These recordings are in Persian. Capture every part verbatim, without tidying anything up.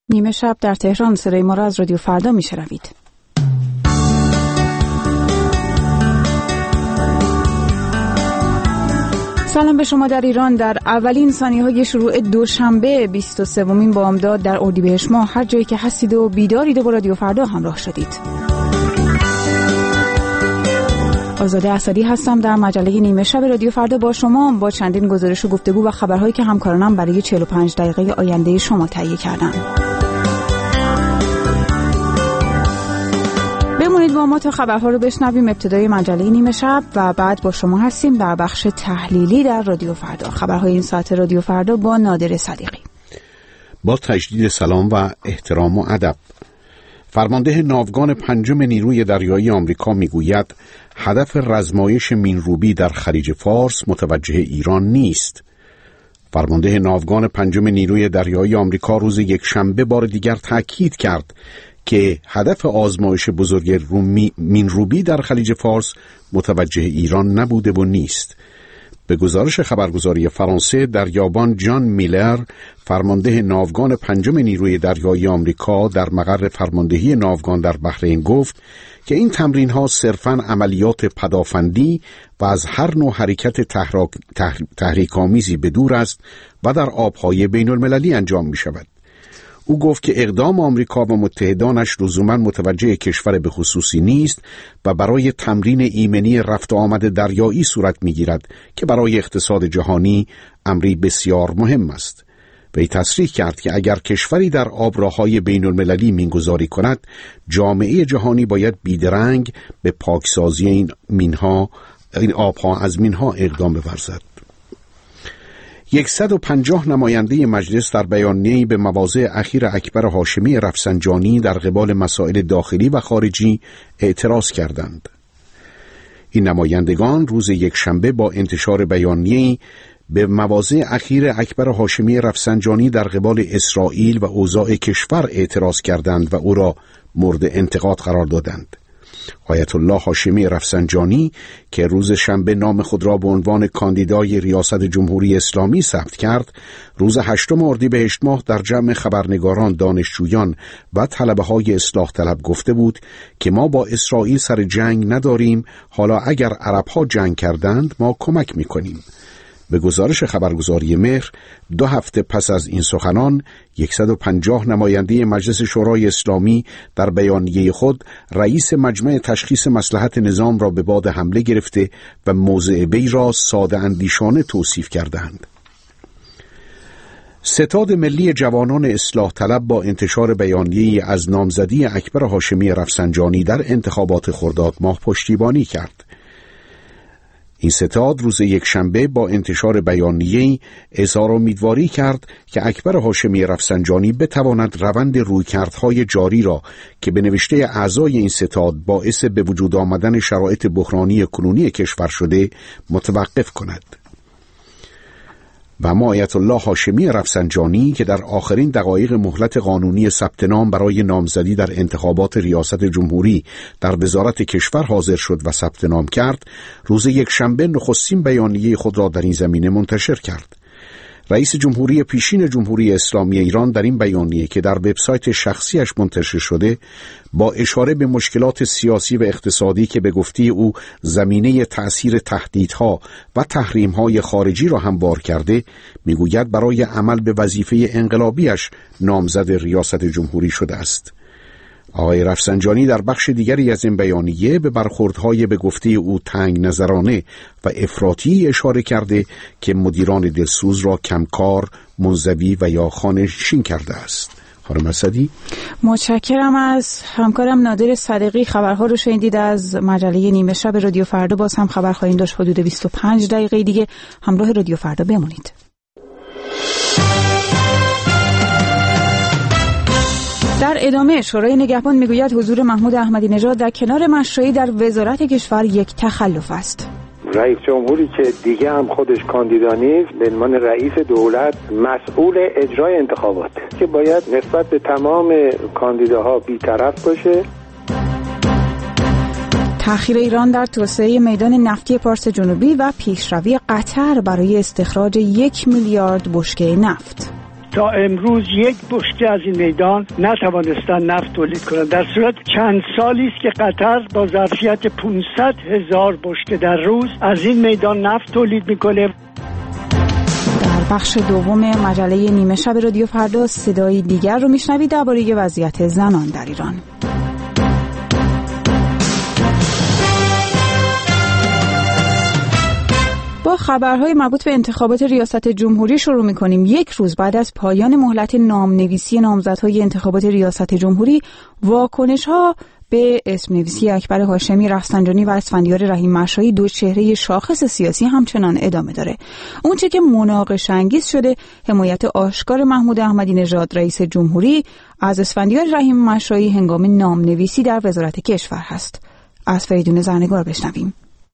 نیمه شب در تهران، صدای ما را از رادیو فردا میشنوید. سلام به شما در ایران. در اولین ثانیه‌های شروع دوشنبه بیست و سومین بامداد در اردیبهشت ماه، هر جایی که هستید و بیدارید و با رادیو فردا همراه شدید. آزاده اسدی هستم. در مجله نیمه شب رادیو فردا با شما با چندین گزارش و گفتگو و خبرهایی که همکارانم برای چهل و پنج دقیقه آینده شما تهیه کردن. بمونید با ما تا خبرها رو بشنویم. ابتدای مجله نیمه شب و بعد با شما هستیم در بخش تحلیلی در رادیو فردا. خبرهای این ساعت رادیو فردا با نادر صدیقی. با تجدید سلام و احترام و ادب. فرمانده ناوگان پنجم نیروی دریایی آمریکا میگوید هدف رزمایش مین‌روبی در خلیج فارس متوجه ایران نیست. فرمانده ناوگان پنجم نیروی دریایی آمریکا روز یکشنبه بار دیگر تاکید کرد که هدف آزمایش بزرگ مین‌روبی در خلیج فارس متوجه ایران نبوده و نیست. به گزارش خبرگزاری فرانسه، دریابان جان میلر، فرمانده ناوگان پنجم نیروی دریایی آمریکا، در مقر فرماندهی ناوگان در بحرین گفت که این تمرین‌ها صرفاً عملیات پدافندی و از هر نوع حرکت تحریک‌آمیزی به دور است و در آب‌های بین‌المللی انجام می‌شود. او گفت که اقدام آمریکا و متحدانش لزوماً متوجه کشور به خصوصی نیست و برای تمرین ایمنی رفت و آمد دریایی صورت می‌گیرد که برای اقتصاد جهانی امری بسیار مهم است. وی تصریح کرد که اگر کشوری در آبراه‌های بین‌المللی مین‌گذاری کند، جامعه جهانی باید بیدرنگ به پاکسازی این مین‌ها، این آب‌ها از مین‌ها اقدام بورزد. صد و پنجاه نماینده مجلس در بیانیه‌ای به مواضع اخیر اکبر هاشمی رفسنجانی در قبال مسائل داخلی و خارجی اعتراض کردند. این نمایندگان روز یکشنبه با انتشار بیانیه‌ای به مواضع اخیر اکبر هاشمی رفسنجانی در قبال اسرائیل و اوضاع کشور اعتراض کردند و او را مورد انتقاد قرار دادند. آیت الله هاشمی رفسنجانی که روز شنبه نام خود را به عنوان کاندیدای ریاست جمهوری اسلامی ثبت کرد، روز هشتم اردیبهشت ماه در جمع خبرنگاران، دانشجویان و طلبه‌های اصلاح طلب گفته بود که ما با اسرائیل سر جنگ نداریم، حالا اگر عرب‌ها جنگ کردند ما کمک می‌کنیم. به گزارش خبرگزاری مهر، دو هفته پس از این سخنان، صد و پنجاه نماینده مجلس شورای اسلامی در بیانیه خود رئیس مجمع تشخیص مصلحت نظام را به باد حمله گرفته و موضع وی را ساده اندیشانه توصیف کردند. ستاد ملی جوانان اصلاح طلب با انتشار بیانیه‌ای از نامزدی اکبر هاشمی رفسنجانی در انتخابات خرداد ماه پشتیبانی کرد. این ستاد روز یکشنبه با انتشار بیانیه‌ای اظهار امیدواری کرد که اکبر هاشمی رفسنجانی بتواند روند رویکردهای جاری را که به نوشته اعضای این ستاد باعث به وجود آمدن شرایط بحرانی کنونی کشور شده متوقف کند. و اما آیت الله هاشمی رفسنجانی که در آخرین دقایق مهلت قانونی ثبت نام برای نامزدی در انتخابات ریاست جمهوری در وزارت کشور حاضر شد و ثبت نام کرد، روز یکشنبه نخستین بیانیه خود را در این زمینه منتشر کرد. رئیس جمهوری پیشین جمهوری اسلامی ایران در این بیانیه که در وبسایت شخصیش منتشر شده، با اشاره به مشکلات سیاسی و اقتصادی که به گفته او زمینه تأثیر تهدیدها و تحریم‌های خارجی را هموار کرده، میگوید برای عمل به وظیفه انقلابیش نامزد ریاست جمهوری شده است. آقای رفسنجانی در بخش دیگری از این بیانیه به برخوردهای به گفته او تنگ نظرانه و افراطی اشاره کرده که مدیران دلسوز را کمکار، منزوی و یا خانه‌نشین کرده است. خانم اسدی، متشکرم از همکارم نادر صدیقی. خبرها رو شنیدید از مجله نیمه شب رادیو فردا. باز هم خبر خواهیم داشت حدود بیست و پنج دقیقه دیگه. همراه رادیو فردا بمونید. در ادامه، شورای نگهبان میگوید حضور محمود احمدی نژاد در کنار مشروعی در وزارت کشور یک تخلف است. رئیس جمهوری که دیگه هم خودش کاندیدا نیست، به عنوان رئیس دولت مسئول اجرای انتخابات که باید نسبت به تمام کاندیداها بی‌طرف باشه. تأخیر ایران در توسعه میدان نفتی پارس جنوبی و پیشروی قطر برای استخراج یک میلیارد بشکه نفت. تا امروز یک بشکه از این میدان نتوانستن نفت تولید کنند، در صورت چند سالی است که قطر با ظرفیت پانصد هزار بشکه در روز از این میدان نفت تولید میکنه. در بخش دوم مجله نیمه شب رادیو فردا صدای دیگر رو میشنوید درباره وضعیت زنان در ایران. با خبرهای مربوط به انتخابات ریاست جمهوری شروع می‌کنیم. یک روز بعد از پایان مهلت نامنویسی نامزدهای انتخابات ریاست جمهوری، واکنش‌ها به اسم نویسی اکبر هاشمی رفسنجانی و اسفندیار رحیم مشایی، دو چهره شاخص سیاسی، همچنان ادامه داره. اونچه که مناقشه انگیز شده، حمایت آشکار محمود احمدی نژاد رئیس جمهوری از اسفندیار رحیم مشایی هنگام نامنویسی در وزارت کشور هست. از فریدون زرنگار بشنویم.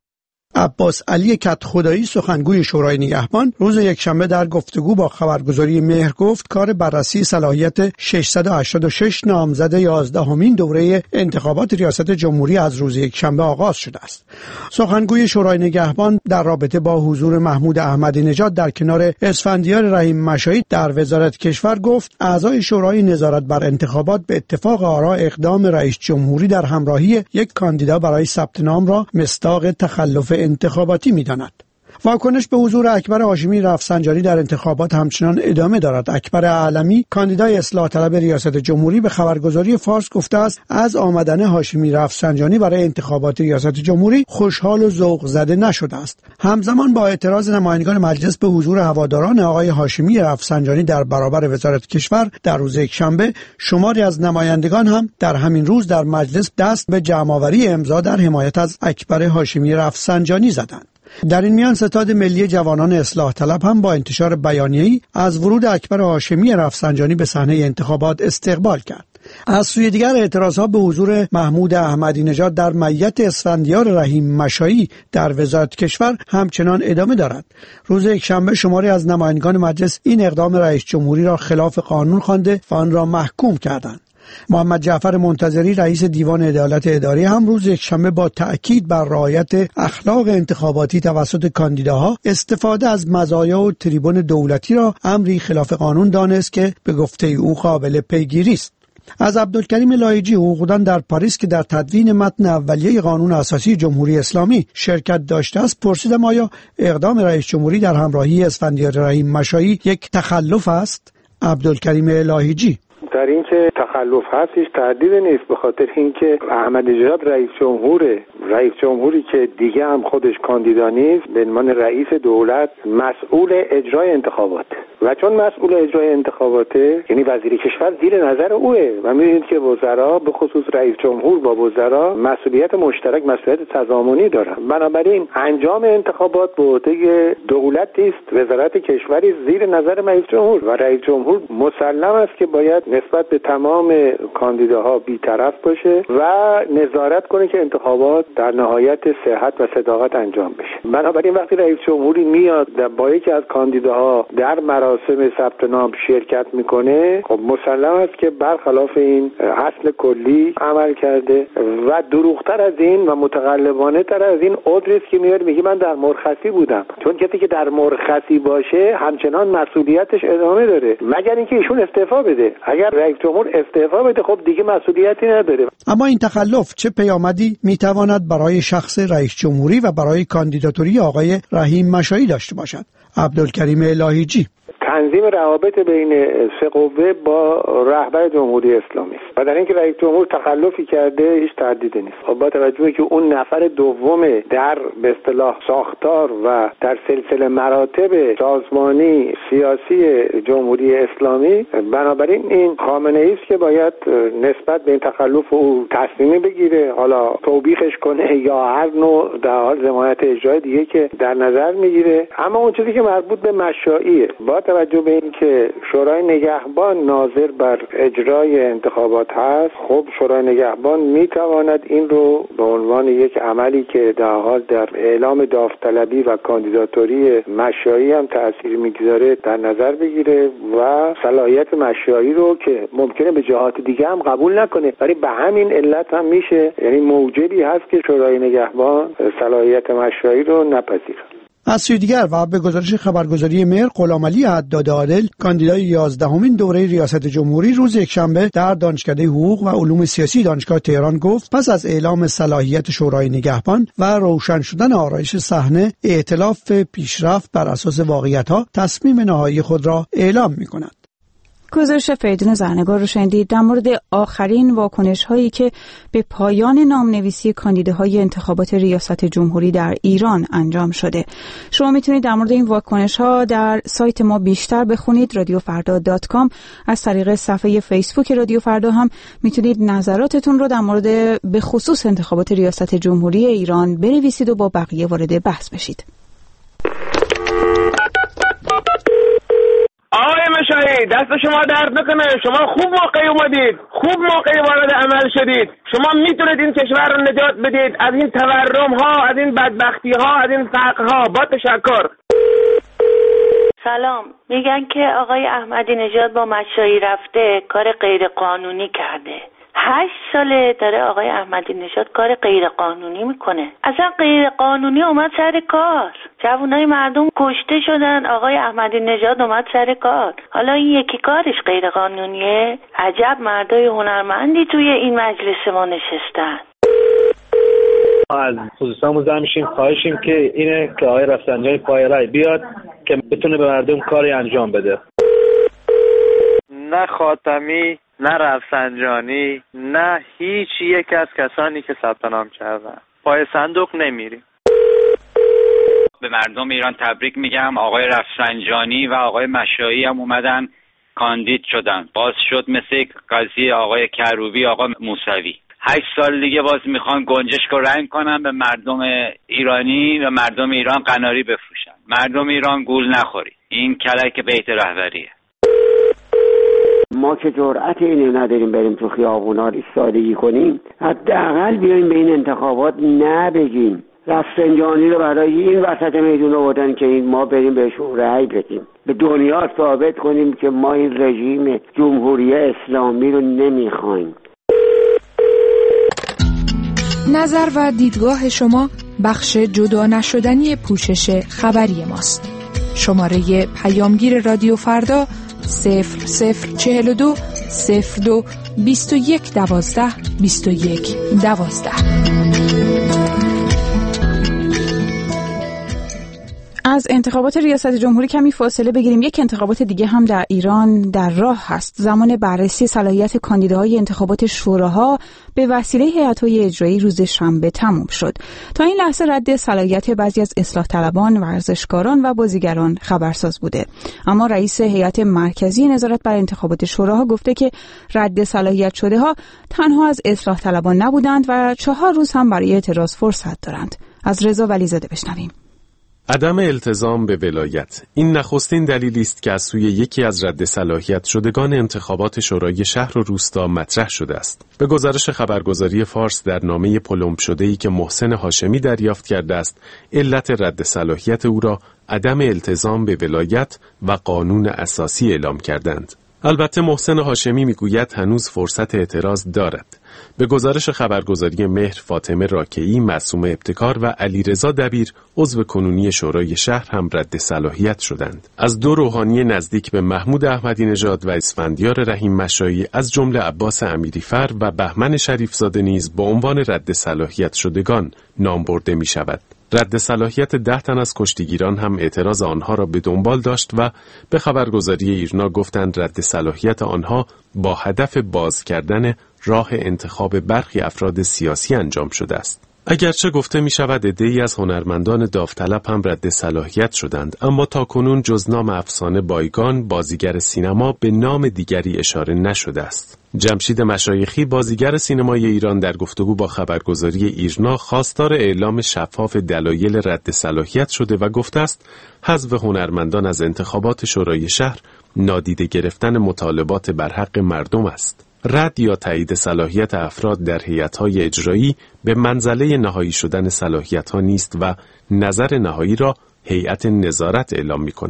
عباس علی کدخدایی، سخنگوی شورای نگهبان، روز یکشنبه در گفتگو با خبرگزاری مهر گفت کار بررسی صلاحیت ششصد و هشتاد و شش نامزد یازدهمین دوره انتخابات ریاست جمهوری از روز یکشنبه آغاز شده است. سخنگوی شورای نگهبان در رابطه با حضور محمود احمدی نژاد در کنار اسفندیار رحیم مشایی در وزارت کشور گفت اعضای شورای نظارت بر انتخابات به اتفاق آرا اقدام رئیس جمهوری در همراهی یک کاندیدا برای ثبت نام را مصداق تخلف انتخاباتی می‌داند. واکنش به حضور اکبر هاشمی رفسنجانی در انتخابات همچنان ادامه دارد. اکبر اعلمی، کاندیدای اصلاح طلب ریاست جمهوری، به خبرگزاری فارس گفته است از آمدن هاشمی رفسنجانی برای انتخابات ریاست جمهوری خوشحال و ذوق زده نشده است. همزمان با اعتراض نمایندگان مجلس به حضور هواداران آقای هاشمی رفسنجانی در برابر وزارت کشور در روز یکشنبه، شماری از نمایندگان هم در همین روز در مجلس دست به جمع‌آوری امضا در حمایت از اکبر هاشمی رفسنجانی زدند. در این میان ستاد ملی جوانان اصلاح طلب هم با انتشار بیانیه‌ای از ورود اکبر هاشمی رفسنجانی به صحنه انتخابات استقبال کرد. از سوی دیگر اعتراضها به حضور محمود احمدی نژاد در معیت اسفندیار رحیم مشایی در وزارت کشور همچنان ادامه دارد. روز یکشنبه شماری از نمایندگان مجلس این اقدام رئیس جمهوری را خلاف قانون خوانده و آن را محکوم کردند. محمد جعفر منتظری، رئیس دیوان عدالت اداری، هم روز یکشنبه با تأکید بر رعایت اخلاق انتخاباتی توسط کاندیداها استفاده از مزایا و تریبون دولتی را امری خلاف قانون دانست که به گفته او قابل پیگیری است. از عبدالکریم لایجی، حقوقدان در پاریس که در تدوین متن اولیه قانون اساسی جمهوری اسلامی شرکت داشته است، پرسیدم آیا اقدام رئیس جمهوری در همراهی اسفندیار رحیم مشایی یک تخلف است؟ عبدالکریم لایجی: در این که تخلف هست هیچ تردید نیست، به خاطر اینکه احمدی نژاد رئیس جمهوره، رئیس جمهوری که دیگه هم خودش کاندیدا نیست، به عنوان رئیس دولت مسئول اجرای انتخابات و چون مسئول اجرای انتخاباته یعنی وزیر کشور زیر نظر اوه و می‌بینید که وزرا به خصوص رئیس جمهور با وزرا مسئولیت مشترک، مسئولیت تضامنی دارن. بنابراین انجام انتخابات به عهده دولت است، وزارت کشوری زیر نظر رئیس جمهور و رئیس جمهور مسلم است که باید نسبت به تمام کاندیداها بی‌طرف باشه و نظارت کنه که انتخابات در نهایت صحت و صداقت انجام بشه. بنابراین وقتی رئیس جمهوری میاد با یکی از کاندیداها در مراسم ثبت نام شرکت میکنه، خب مسلم است که برخلاف این اصل کلی عمل کرده و دروغتر از این و متقلبانه تر از این عذری است که میاد میگه من در مرخصی بودم، چون کسی که در مرخصی باشه همچنان مسئولیتش ادامه داره مگر اینکه ایشون استعفا بده. اگر رئیس جمهور استعفا بده خب دیگه مسئولیتی نداره. اما این تخلف چه پیامدی میتواند برای شخص رئیس جمهوری و برای کاندیداتوری آقای رحیم مشایی داشته باشد؟ عبدالکریم لایجی: تنظیم روابط بین سه قوه با رهبر جمهوری اسلامی است و در اینکه رئیس جمهور تخلفی کرده هیچ تردیدی نیست. خب با توجه که اون نفر دوم در به اصطلاح ساختار و در سلسله مراتب سازمانی سیاسی جمهوری اسلامی، بنابراین این خامنه‌ای است که باید نسبت به این تخلف او تصمیمی بگیره، حالا توبیخش کنه یا هر نوع در حال حمایت اجرایی دیگه که در نظر میگیره. اما اون چیزی که مربوط به مشاییه، با توجه به این که شورای نگهبان ناظر بر اجرای انتخابات هست، خب شورای نگهبان میتواند این رو به عنوان یک عملی که در حال در اعلام داوطلبی و کاندیداتوری مشایی هم تأثیر میگذاره در نظر بگیره و صلاحیت مشایی رو که ممکنه به جهات دیگه هم قبول نکنه، ولی به همین علت هم میشه، یعنی موجبی هست که شورای نگهبان صلاحیت مشایی رو نپذیره. از سوی دیگر و به گزارش خبرگزاری مهر، غلامعلی حداد عادل کاندیدای یازدهمین دوره ریاست جمهوری روز یکشنبه در دانشکده حقوق و علوم سیاسی دانشگاه تهران گفت پس از اعلام صلاحیت شورای نگهبان و روشن شدن آرایش صحنه، ائتلاف پیشرفت بر اساس واقعیت‌ها تصمیم نهایی خود را اعلام می‌کند. گزارش فریدون زرنگار رو شنیدید در مورد آخرین واکنش هایی که به پایان نامنویسی کاندیداهای انتخابات ریاست جمهوری در ایران انجام شده. شما میتونید در مورد این واکنش ها در سایت ما بیشتر بخونید، رادیو فردا دات کام. از طریق صفحه فیسبوک رادیو فردا هم میتونید نظراتتون رو در مورد به خصوص انتخابات ریاست جمهوری ایران بنویسید و با بقیه وارد بحث بشید. آقای مشاهی دست شما درد نکنه، شما خوب موقعی اومدید، خوب موقعی وارد عمل شدید. شما میتونید این کشور رو نجات بدید از این تورم ها، از این بدبختی ها، از این فقر ها. با تشکر. سلام. میگن که آقای احمدی نژاد با مشایی رفته کار غیر قانونی کرده. هشت ساله داره آقای احمدی نژاد کار غیر قانونی میکنه. اصلا غیر قانونی اومد سر کار. جوانای مردم کشته شدن، آقای احمدی نژاد اومد سر کار. حالا این یکی کارش غیر قانونیه؟ عجب مردای هنرمندی توی این مجلس ما نشستن. از خوزستان مزاحم میشیم، خواهشیم که اینه که آقای رفسنجانی پای رای بیاد که بتونه به مردم کاری انجام بده. نه خاتمی، نه رفسنجانی، نه هیچ یک از کسانی که ثبت نام کردن پای صندوق نمیریم. به مردم ایران تبریک میگم. آقای رفسنجانی و آقای مشایی هم اومدن کاندید شدن. باز شد مثل قضیه آقای کروبی، آقا موسوی. هشت سال دیگه باز میخوان گنجشک رو رنگ کنن، به مردم ایرانی و مردم ایران قناری بفروشن. مردم ایران گول نخوری. این کلک بیت رهبریه. ما که جرأت اینو نداریم بریم تو خیابونا ایستادگی کنیم، حداقل بیایم به این انتخابات نبگیم رفسنجانی رو برای این وسط میدون آوردن که این ما بریم بهشون رأی بدیم، به دنیا ثابت کنیم که ما این رژیم جمهوری اسلامی رو نمیخوایم. نظر و دیدگاه شما بخش جدا نشدنی پوشش خبری ماست. شماره پیامگیر رادیو فردا صفر صفر چهل و دو صفر دو بیست و یک دوازده بیست و یک دوازده. از انتخابات ریاست جمهوری کمی فاصله بگیریم. یک انتخابات دیگه هم در ایران در راه هست. زمان بررسی صلاحیت کاندیداهای انتخابات شوراها به وسیله هیئت‌های اجرایی روز شنبه تموم شد. تا این لحظه رد صلاحیت بعضی از اصلاح طلبان، ورزشکاران و بازیگران خبرساز بوده. اما رئیس هیئت مرکزی نظارت بر انتخابات شوراها گفته که رد صلاحیت شده ها تنها از اصلاح طلبان نبودند و چهار روز هم برای اعتراض فرصت دارند. از رضا ولیزاده بشنویم. عدم التزام به ولایت، این نخستین دلیلی است که از سوی یکی از رد صلاحیت شدگان انتخابات شورای شهر و روستا مطرح شده است. به گزارش خبرگزاری فارس در نامه پلمب شده‌ای که محسن هاشمی دریافت کرده است، علت رد صلاحیت او را عدم التزام به ولایت و قانون اساسی اعلام کردند. البته محسن هاشمی میگوید هنوز فرصت اعتراض دارد. به گزارش خبرگزاری مهر، فاطمه راکعی، معصومه ابتکار و علیرضا دبیر عضو کنونی شورای شهر هم رد صلاحیت شدند. از دو روحانی نزدیک به محمود احمدی نژاد و اسفندیار رحیم مشایی از جمله عباس امیریفر و بهمن شریفزاده نیز با عنوان رد صلاحیت شدگان نام برده می شود. رد صلاحیت ده تن از کشتیگیران هم اعتراض آنها را به دنبال داشت و به خبرگزاری ایرنا گفتند رد صلاحیت آنها با هدف باز کردن راه انتخاب برخی افراد سیاسی انجام شده است. اگرچه گفته می شود عده‌ای از هنرمندان داوطلب هم رد صلاحیت شدند، اما تاکنون جز نام افسانه بایگان، بازیگر سینما، به نام دیگری اشاره نشده است. جمشید مشایخی، بازیگر سینمای ایران، در گفتگو با خبرگزاری ایرنا خواستار اعلام شفاف دلایل رد صلاحیت شده و گفته است حذف هنرمندان از انتخابات شورای شهر نادیده گرفتن مطالبات بر حق مردم است. رد یا تایید صلاحیت افراد در هیئت‌های اجرایی به منزله نهایی شدن صلاحیت‌ها نیست و نظر نهایی را هیئت نظارت اعلام می‌کند.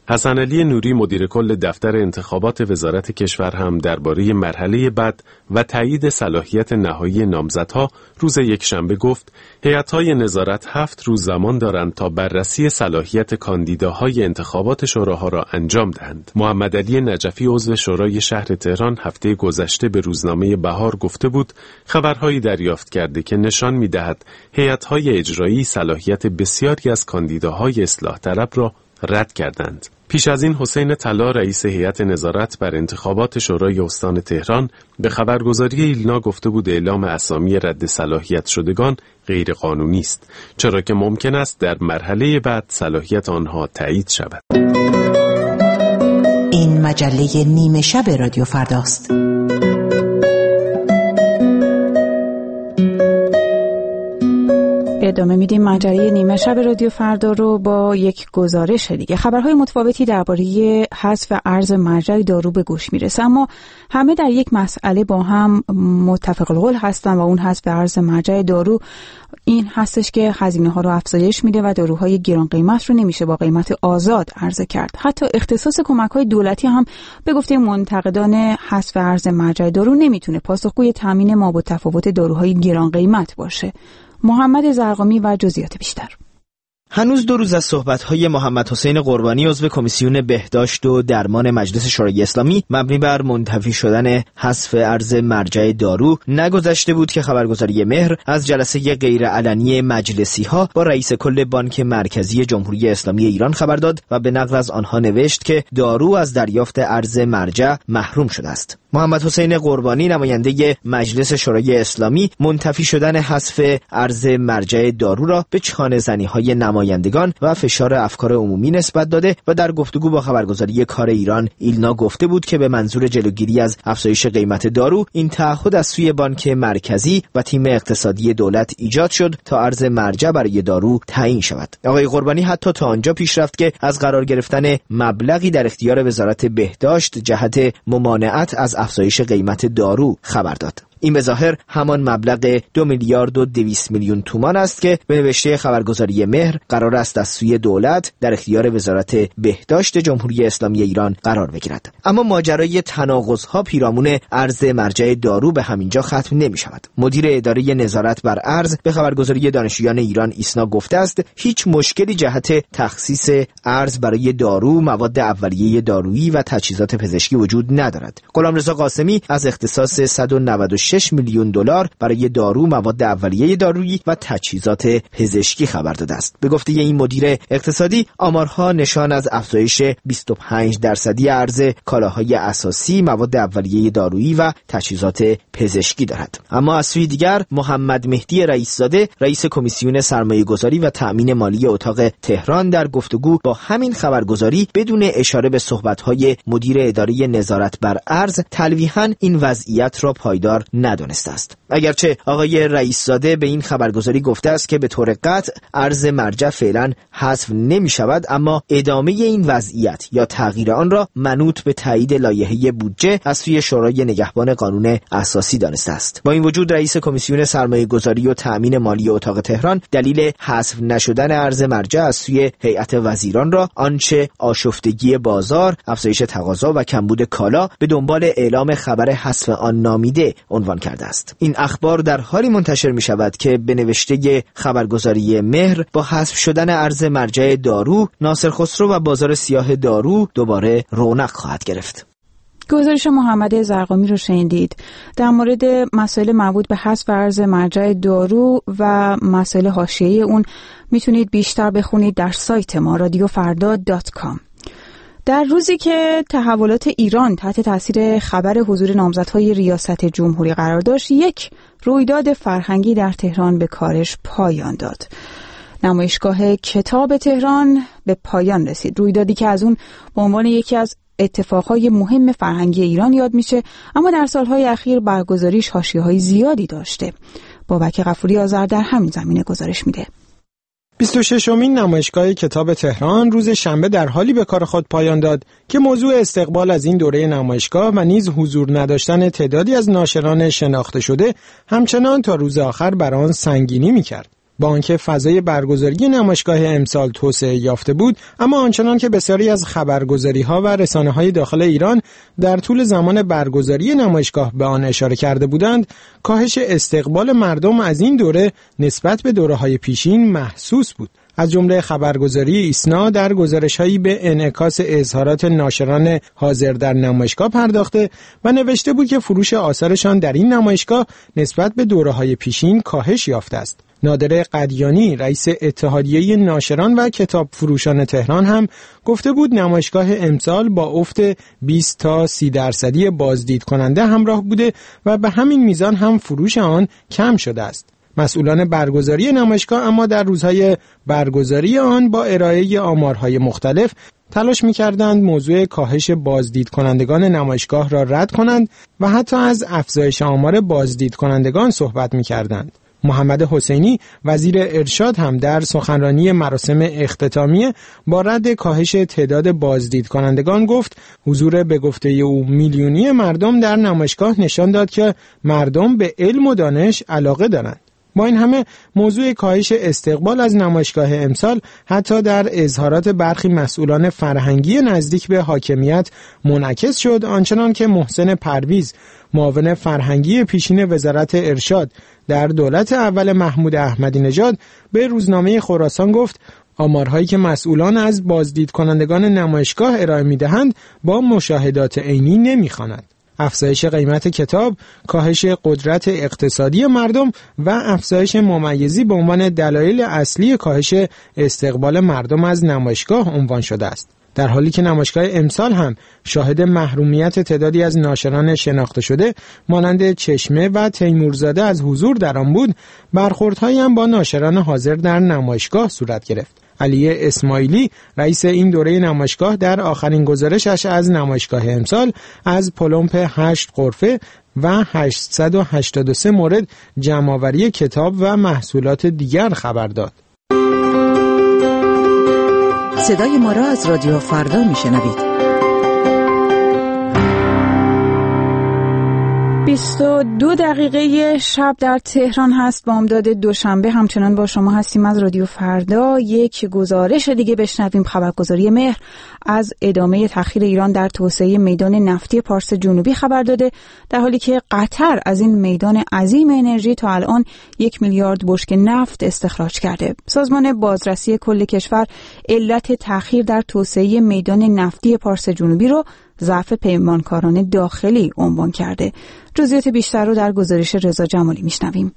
حسن علی نوری مدیر کل دفتر انتخابات وزارت کشور هم درباره مرحله بعد و تایید صلاحیت نهایی نامزدها روز یکشنبه گفت هیئت‌های نظارت هفت روز زمان دارند تا بررسی صلاحیت کاندیداهای انتخابات شوراها را انجام دهند. محمد علی نجفی عضو شورای شهر تهران هفته گذشته به روزنامه بهار گفته بود خبرهایی دریافت کرده که نشان می‌دهد هیئت‌های اجرایی صلاحیت بسیاری از کاندیداهای اصلاح طلب را رد کردند. پیش از این حسین طلا رئیس هیئت نظارت بر انتخابات شورای استان تهران به خبرگزاری ایلنا گفته بود اعلام اسامی رد صلاحیت شدگان غیر قانونی است، چرا که ممکن است در مرحله بعد صلاحیت آنها تایید شود. این مجله نیمه شب رادیو فرداست. ادامه میدیم مجله نیمه شب رادیو فردا رو با یک گزارش دیگه. خبرهای متفاوتی درباره حذف ارز مرجع دارو به گوش میرسه، اما همه در یک مسئله با هم متفق القول هستن و اون حذف ارز مرجع دارو این هستش که هزینه ها رو افزایش میده و داروهای گران قیمت رو نمیشه با قیمت آزاد عرضه کرد. حتی اختصاص کمک های دولتی هم به گفته منتقدان حذف ارز مرجع دارو نمیتونه پاسخگوی تامین ما با تفاوت داروهای گران قیمت باشه. محمد زرقامی و جزئیات بیشتر. هنوز دو روز از صحبت‌های محمد حسین قربانی عضو کمیسیون بهداشت و درمان مجلس شورای اسلامی مبنی بر منتفی شدن حذف ارز مرجع دارو نگذشته بود که خبرگزاری مهر از جلسه غیرعلنی مجلسی‌ها با رئیس کل بانک مرکزی جمهوری اسلامی ایران خبر داد و به نقل از آنها نوشت که دارو از دریافت ارز مرجع محروم شده است. محمد حسین قربانی نماینده مجلس شورای اسلامی منتفی شدن حذف ارز مرجع دارو را به چانه‌زنی‌های نمایندگان و فشار افکار عمومی نسبت داده و در گفتگو با خبرگزاری کار ایران ایلنا گفته بود که به منظور جلوگیری از افزایش قیمت دارو این تعهد از سوی بانک مرکزی و تیم اقتصادی دولت ایجاد شد تا ارز مرجع برای دارو تعیین شود. آقای قربانی حتی تا آنجا پیش رفت که از قرار گرفتن مبلغی در اختیار وزارت بهداشت جهت ممانعت از افزایش قیمت دارو خبر داد. این به ظاهر همان مبلغ دو میلیارد و دویست میلیون تومان است که به نوشته خبرگزاری مهر قرار است از سوی دولت در اختیار وزارت بهداشت جمهوری اسلامی ایران قرار بگیرد. اما ماجرای تناقض‌ها پیرامون ارز مرجع دارو به همینجا ختم نمی شود. مدیر اداره نظارت بر ارز به خبرگزاری دانشجویان ایران ایسنا گفته است هیچ مشکلی جهت تخصیص ارز برای دارو، مواد اولیه دارویی و تجهیزات پزشکی وجود ندارد. غلامرضا قاسمی از اختصاص صد و نود و شش میلیون دلار برای دارو، مواد اولیه دارویی و تجهیزات پزشکی خبر داده است. به گفته این مدیر اقتصادی آمارها نشان از افزایش بیست و پنج درصدی ارز کالاهای اساسی، مواد اولیه دارویی و تجهیزات پزشکی دارد. اما از سوی دیگر محمد مهدی رئیس‌زاده رئیس کمیسیون سرمایه‌گذاری و تأمین مالی اتاق تهران در گفتگو با همین خبرگزاری بدون اشاره به صحبت‌های مدیر اداره نظارت بر ارز تلویحاً این وضعیت را پایدار ندانسته است. اگرچه آقای رئیس‌زاده به این خبرگزاری گفته است که به طور قطع ارز مرجع فعلا حذف نمی شود، اما ادامه این وضعیت یا تغییر آن را منوط به تایید لایحه بودجه از سوی شورای نگهبان قانون اساسی دانسته است. با این وجود رئیس کمیسیون سرمایه‌گذاری و تأمین مالی اتاق تهران دلیل حذف نشدن ارز مرجع از سوی هیئت وزیران را آنچه آشفتگی بازار، افزایش تقاضا و کمبود کالا به دنبال اعلام خبر حذف آن نامیده عنوان کرده است. این اخبار در حالی منتشر می شود که به نوشته خبرگزاری مهر با حذف شدن ارز مرجع دارو، ناصر خسرو و بازار سیاه دارو دوباره رونق خواهد گرفت. گزارش محمد زرقامی رو شنیدید. در مورد مسائل مربوط به حذف ارز مرجع دارو و مسائل حاشیه‌ای اون میتونید بیشتر بخونید در سایت ما رادیو فردا دات کام. در روزی که تحولات ایران تحت تاثیر خبر حضور نامزدهای ریاست جمهوری قرار داشت، یک رویداد فرهنگی در تهران به کارش پایان داد. نمایشگاه کتاب تهران به پایان رسید. رویدادی که از اون به عنوان یکی از اتفاقهای مهم فرهنگی ایران یاد میشه، اما در سالهای اخیر برگزاریش حاشیه‌های زیادی داشته. بابک غفوری آذر در همین زمینه گزارش میده. بیست و ششمین نمایشگاه کتاب تهران روز شنبه در حالی به کار خود پایان داد که موضوع استقبال از این دوره نمایشگاه و نیز حضور نداشتن تعدادی از ناشران شناخته شده همچنان تا روز آخر بر آن سنگینی می‌کرد. با آنکه فضای برگزاری نمایشگاه امسال توسعه یافته بود، اما آنچنان که بسیاری از خبرگزاری‌ها و رسانه‌های داخل ایران در طول زمان برگزاری نمایشگاه به آن اشاره کرده بودند، کاهش استقبال مردم از این دوره نسبت به دوره‌های پیشین محسوس بود. از جمله خبرگزاری ایسنا در گزارش‌هایی به انعکاس اظهارات ناشران حاضر در نمایشگاه پرداخته و نوشته بود که فروش آثارشان در این نمایشگاه نسبت به دوره‌های پیشین کاهش یافته است. نادر قدیانی رئیس اتحادیه ناشران و کتاب فروشان تهران هم گفته بود نمایشگاه امسال با افت بیست تا سی درصدی بازدید کننده همراه بوده و به همین میزان هم فروش آن کم شده است. مسئولان برگزاری نمایشگاه اما در روزهای برگزاری آن با ارائه آمارهای مختلف تلاش می‌کردند موضوع کاهش بازدید کنندگان نمایشگاه را رد کنند و حتی از افزایش آمار بازدید کنندگان صحبت می‌کردند. محمد حسینی وزیر ارشاد هم در سخنرانی مراسم اختتامیه با رد کاهش تعداد بازدید کنندگان گفت حضور به گفته او میلیونی مردم در نمایشگاه نشان داد که مردم به علم و دانش علاقه دارند. با این همه موضوع کاهش استقبال از نمایشگاه امسال حتی در اظهارات برخی مسئولان فرهنگی نزدیک به حاکمیت منعکس شد، آنچنان که محسن پرویز معاون فرهنگی پیشین وزارت ارشاد در دولت اول محمود احمدی نژاد به روزنامه خراسان گفت آمارهایی که مسئولان از بازدید کنندگان نمایشگاه ارائه می‌دهند با مشاهدات عینی نمی‌خواند. افزایش قیمت کتاب، کاهش قدرت اقتصادی مردم و افزایش ممیزی به عنوان دلایل اصلی کاهش استقبال مردم از نمایشگاه عنوان شده است. در حالی که نمایشگاه امسال هم شاهد محرومیت تعدادی از ناشران شناخته شده مانند چشمه و تیمورزاده از حضور در آن بود، برخوردهایی هم با ناشران حاضر در نمایشگاه صورت گرفت. علی اسماعیلی رئیس این دوره نمایشگاه در آخرین گزارشش از نمایشگاه امسال از پلمپ هشت غرفه و هشتصد و هشتاد و سه مورد جمع‌آوری کتاب و محصولات دیگر خبر داد. صدای ما را از رادیو فردا میشنوید. بیست و دو دقیقه شب در تهران هست. بامداد دوشنبه همچنان با شما هستیم از رادیو فردا. یک گزارش دیگه بشنویم. خبرگزاری مهر از ادامه تأخیر ایران در توسعه میدان نفتی پارس جنوبی خبر داده، در حالی که قطر از این میدان عظیم انرژی تا الان یک میلیارد بشکه نفت استخراج کرده. سازمان بازرسی کل کشور علت تأخیر در توسعه میدان نفتی پارس جنوبی رو ضعف پیمانکاران داخلی عنوان کرده. جزئیات بیشتر رو در گزارش رضا جمالی میشنویم.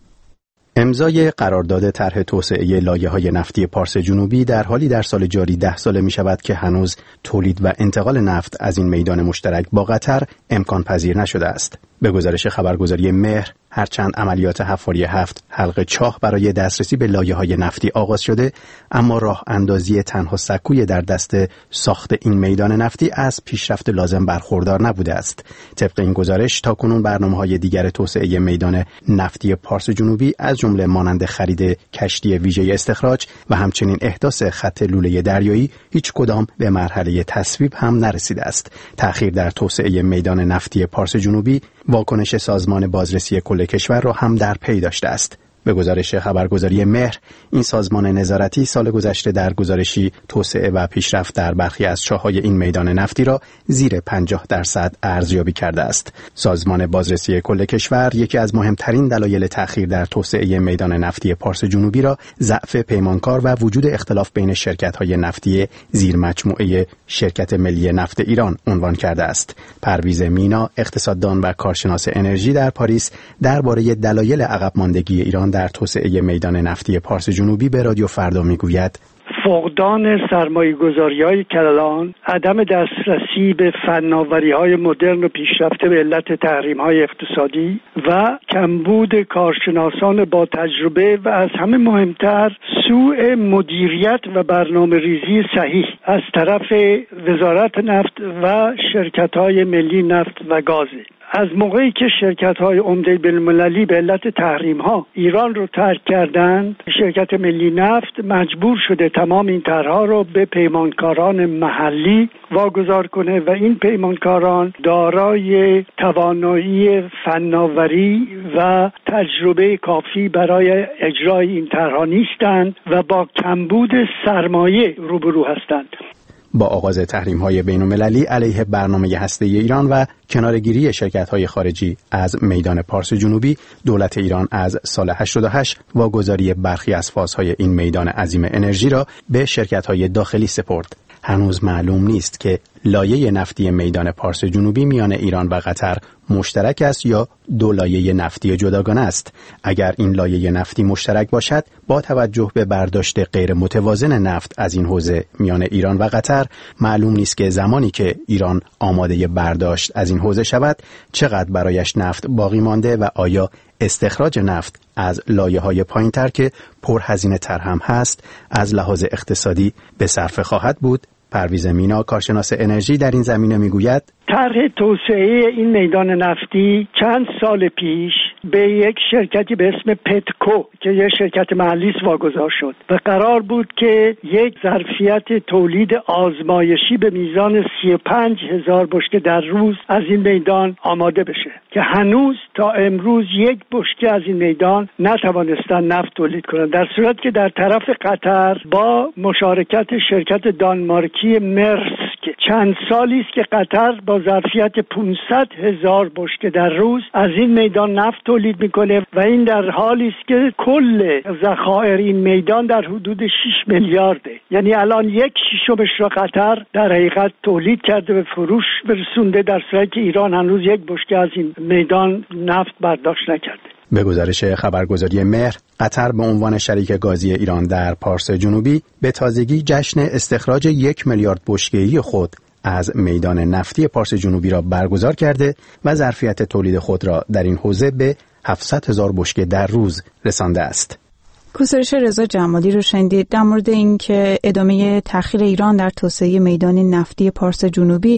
امضای قرارداد طرح توسعه لایه‌های نفتی پارس جنوبی در حالی در سال جاری ده ساله می شود که هنوز تولید و انتقال نفت از این میدان مشترک با قطر امکان پذیر نشده است. به گزارش خبرگزاری مهر، هرچند عملیات حفاری هفت حلقه چاه برای دسترسی به لایه‌های نفتی آغاز شده، اما راه اندازی تنها سکوی در دست ساخت این میدان نفتی از پیشرفت لازم برخوردار نبوده است. طبق این گزارش تاکنون برنامه‌های دیگر توسعه میدان نفتی پارس جنوبی از جمله مانند خرید کشتی ویژه استخراج و همچنین احداث خط لوله دریایی هیچ کدام به مرحله تصویب هم نرسیده است. تأخیر در توسعه میدان نفتی پارس جنوبی واکنش سازمان بازرسی کل کشور را هم در پی داشته است. به گزارش خبرگزاری مهر، این سازمان نظارتی سال گذشته در گزارشی توسعه و پیشرفت در برخی از چاه‌های این میدان نفتی را زیر پنجاه درصد ارزیابی کرده است. سازمان بازرسی کل کشور یکی از مهمترین دلایل تأخیر در توسعه میدان نفتی پارس جنوبی را ضعف پیمانکار و وجود اختلاف بین شرکت‌های نفتی زیر مجموعه شرکت ملی نفت ایران عنوان کرده است. پرویز مینا، اقتصاددان و کارشناس انرژی در پاریس، درباره دلایل عقب ماندگی ایران در توسعه میدان نفتی پارس جنوبی به رادیو فردا میگوید: فقدان سرمایه‌گذاری‌های کلان، عدم دسترسی به فناوری‌های مدرن و پیشرفته به علت تحریم‌های اقتصادی و کمبود کارشناسان با تجربه و از همه مهمتر سوء مدیریت و برنامه‌ریزی صحیح از طرف وزارت نفت و شرکت‌های ملی نفت و گاز. از موقعی که شرکت‌های عمده بین‌المللی به علت تحریم‌ها ایران رو ترک کردند، شرکت ملی نفت مجبور شده تمام این طرح‌ها رو به پیمانکاران محلی واگذار کنه و این پیمانکاران دارای توانایی فناوری و تجربه کافی برای اجرای این طرح‌ها نیستند و با کمبود سرمایه روبرو هستند. با آغاز تحریم‌های بین‌المللی علیه برنامه هسته‌ای ایران و کناره‌گیری شرکت‌های خارجی از میدان پارس جنوبی، دولت ایران از سال هشتاد و هشت واگذاری برخی از فازهای این میدان عظیم انرژی را به شرکت‌های داخلی سپرد. هنوز معلوم نیست که لایه نفتی میدان پارس جنوبی میان ایران و قطر مشترک است یا دو لایه نفتی جداگانه است. اگر این لایه نفتی مشترک باشد، با توجه به برداشت غیر متوازن نفت از این حوزه میان ایران و قطر، معلوم نیست که زمانی که ایران آماده برداشت از این حوزه شود، چقدر برایش نفت باقی مانده و آیا استخراج نفت از لایه‌های پایین‌تر که پرهزینه تر هم هست، از لحاظ اقتصادی به صرفه خواهد بود. پرویز مینا، کارشناس انرژی، در این زمینه میگوید طرح توسعه این میدان نفتی چند سال پیش به یک شرکتی به اسم پتکو که یک شرکت محلی است واگذار شد و قرار بود که یک ظرفیت تولید آزمایشی به میزان سی و پنج هزار بشکه در روز از این میدان آماده بشه که هنوز تا امروز یک بشکه از این میدان نتوانستن نفت تولید کنند، در صورت که در طرف قطر با مشارکت شرکت دانمارکی مرسک چند سالی است که قطر با ظرفیت پانصد هزار بشکه در روز از این میدان نفت تولید میکنه و این در حالی است که کل ذخایر این میدان در حدود شش میلیارده. یعنی الان یک ششمش را قطر در حقیقت تولید کرده به فروش برسونده، در صورتی که ایران هنوز یک بشکه از این میدان نفت برداشت نکرده. به گزارش خبرگزاری مهر، قطر به عنوان شریک گازی ایران در پارس جنوبی به تازگی جشن استخراج یک میلیارد بشکه‌ای خود از میدان نفتی پارس جنوبی را برگزار کرده و ظرفیت تولید خود را در این حوزه به هفتصد هزار بشکه در روز رسانده است. گزارش رضا جمالی رو شنیدید در مورد اینکه ادامه تأخیر ایران در توسعه میدان نفتی پارس جنوبی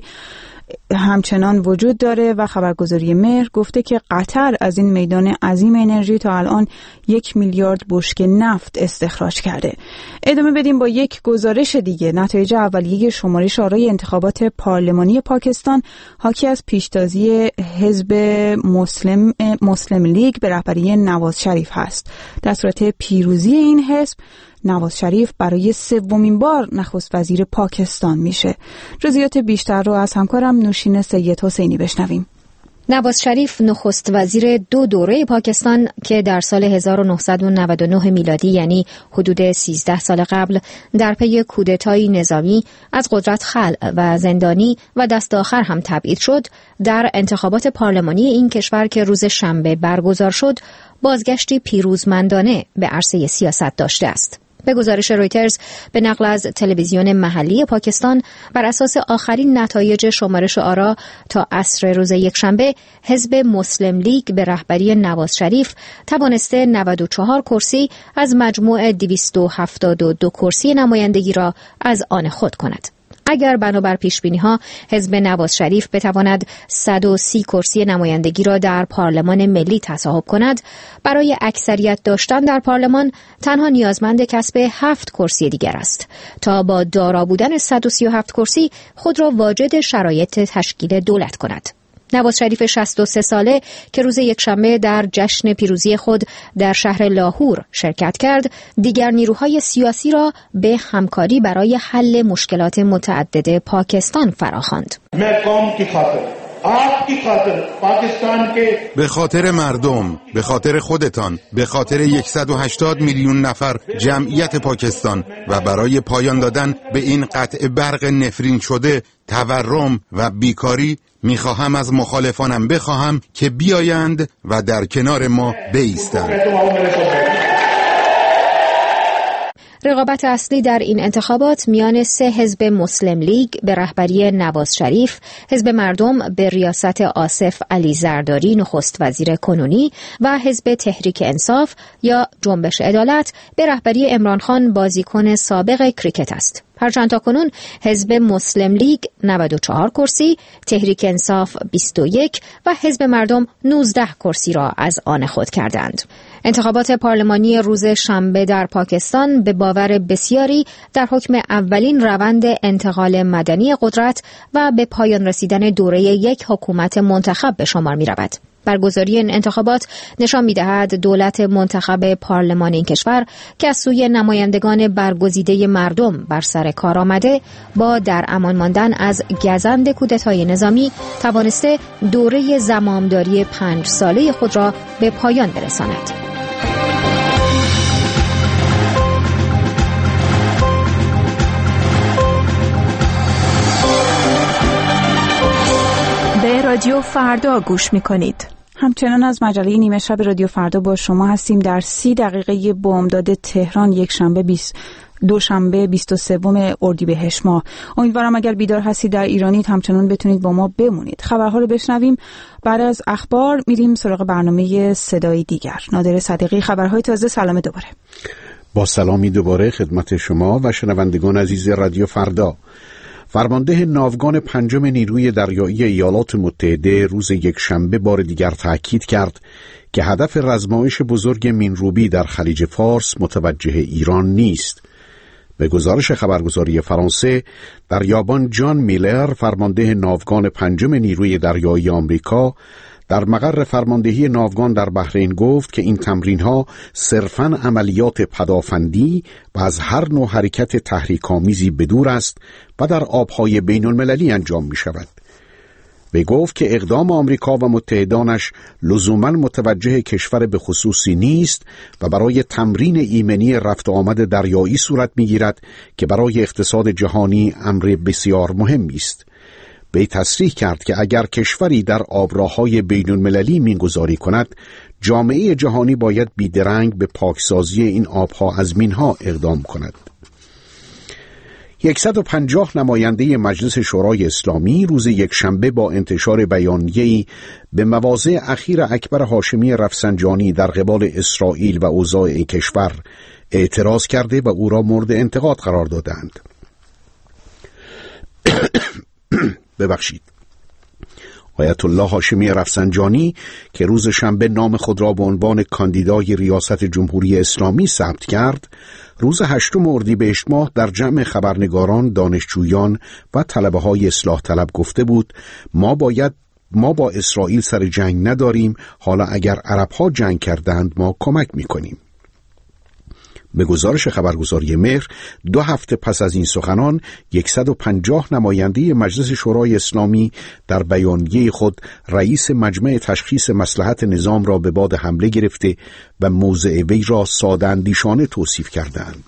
همچنان وجود داره و خبرگزاری مهر گفته که قطر از این میدان عظیم انرژی تا الان یک میلیارد بشکه نفت استخراج کرده. ادامه بدیم با یک گزارش دیگه. نتایج اولیه شمارش آرای انتخابات پارلمانی پاکستان حاکی از پیشتازی حزب مسلم مسلم لیگ به رهبری نواز شریف هست. در صورت پیروزی این حزب، نواز شریف برای سومین بار نخست وزیر پاکستان میشه. جزئیات بیشتر رو از همکارم نوشین سید حسینی بشنویم. نواز شریف نخست وزیر دو دوره پاکستان که در سال هزار و نهصد و نود و نه میلادی یعنی حدود سیزده سال قبل در پی کودتای نظامی از قدرت خلع و زندانی و دست آخر هم تبعید شد، در انتخابات پارلمانی این کشور که روز شنبه برگزار شد بازگشتی پیروزمندانه به عرصه سیاست داشته است. به گزارش رویترز به نقل از تلویزیون محلی پاکستان، بر اساس آخرین نتایج شمارش آرا تا عصر روز یکشنبه، حزب مسلم لیگ به رهبری نواز شریف توانسته نود و چهار کرسی از مجموع دویست و هفتاد و دو کرسی نمایندگی را از آن خود کند. اگر بنابر پیشبینی‌ها حزب نواز شریف بتواند صد و سی کرسی نمایندگی را در پارلمان ملی تصاحب کند، برای اکثریت داشتن در پارلمان تنها نیازمند کسب هفت کرسی دیگر است تا با دارا بودن صد و سی و هفت کرسی خود را واجد شرایط تشکیل دولت کند. نواز شریف شصت و سه ساله که روز یکشنبه در جشن پیروزی خود در شهر لاهور شرکت کرد، دیگر نیروهای سیاسی را به همکاری برای حل مشکلات متعدد پاکستان فراخواند. به خاطر مردم، به خاطر خودتان، به خاطر صد و هشتاد میلیون نفر جمعیت پاکستان و برای پایان دادن به این قطع برق نفرین شده، تورم و بیکاری، میخواهم از مخالفانم بخواهم که بیایند و در کنار ما بایستند. رقابت اصلی در این انتخابات میان سه حزب مسلم لیگ به رهبری نواز شریف، حزب مردم به ریاست آصف علی زرداری نخست وزیر کنونی و حزب تحریک انصاف یا جنبش عدالت به رهبری عمران خان بازیکن سابق کریکت است. هرچند تاکنون حزب مسلم لیگ نود و چهار کرسی، تحریک انصاف بیست و یک و حزب مردم نوزده کرسی را از آن خود کردند. انتخابات پارلمانی روز شنبه در پاکستان به باور بسیاری در حکم اولین روند انتقال مدنی قدرت و به پایان رسیدن دوره یک حکومت منتخب به شمار می رود. برگزاری این انتخابات نشان می‌دهد دولت منتخب پارلمان این کشور که از سوی نمایندگان برگزیده مردم بر سر کار آمده، با در امان ماندن از گزند کودتای نظامی توانسته دوره زمامداری پنج ساله خود را به پایان برساند. به رادیو فردا گوش می‌کنید. همچنان از مجله نیمه شب رادیو فردا با شما هستیم. در سی دقیقه بامداد تهران، یک شنبه بیست دوشنبه بیست و سوم اردیبهشت ماه. امیدوارم اگر بیدار هستید در ایرانید همچنان بتونید با ما بمونید. خبرها رو بشنویم. بعد از اخبار میریم سراغ برنامه صدای دیگر. نادر صدیقی، خبرهای تازه. سلام دوباره. با سلامی دوباره خدمت شما و شنوندگان عزیز رادیو فردا. فرمانده ناوگان پنجم نیروی دریایی ایالات متحده روز یک شنبه بار دیگر تاکید کرد که هدف رزمایش بزرگ مینروبی در خلیج فارس متوجه ایران نیست. به گزارش خبرگزاری فرانسه، دریابان جان میلر، فرمانده ناوگان پنجم نیروی دریایی آمریکا، در مقر فرماندهی ناوگان در بحرین گفت که این تمرین‌ها صرفاً عملیات پدافندی و از هر نوع حرکت تحریک‌آمیزی بدور است و در آب‌های بین‌المللی انجام می‌شود. وی گفت که اقدام آمریکا و متحدانش لزوماً متوجه کشور به خصوصی نیست و برای تمرین ایمنی رفت و آمد دریایی صورت می‌گیرد که برای اقتصاد جهانی امر بسیار مهمی است. وی تصریح کرد که اگر کشوری در آبراه‌های بین‌المللی مینگذاری کند، جامعه جهانی باید بیدرنگ به پاکسازی این آبها از مینها اقدام کند. صد و پنجاه نماینده مجلس شورای اسلامی روز یکشنبه با انتشار بیانیه‌ای به مواضع اخیر اکبر هاشمی رفسنجانی در قبال اسرائیل و اوضاع کشور اعتراض کرده و او را مورد انتقاد قرار دادند. ببخشید. آیت الله هاشمی رفسنجانی که روز شنبه نام خود را به عنوان کاندیدای ریاست جمهوری اسلامی ثبت کرد، روز هشتم اردیبهشت ماه در جمع خبرنگاران، دانشجویان و طلبه‌های اصلاح طلب گفته بود ما باید ما با اسرائیل سر جنگ نداریم، حالا اگر عرب‌ها جنگ کردند ما کمک می‌کنیم. به گزارش خبرگزاری مهر، دو هفته پس از این سخنان صد و پنجاه نماینده مجلس شورای اسلامی در بیانیه خود رئیس مجمع تشخیص مصلحت نظام را به باد حمله گرفته و موضع وی را ساده‌اندیشانه توصیف کردند.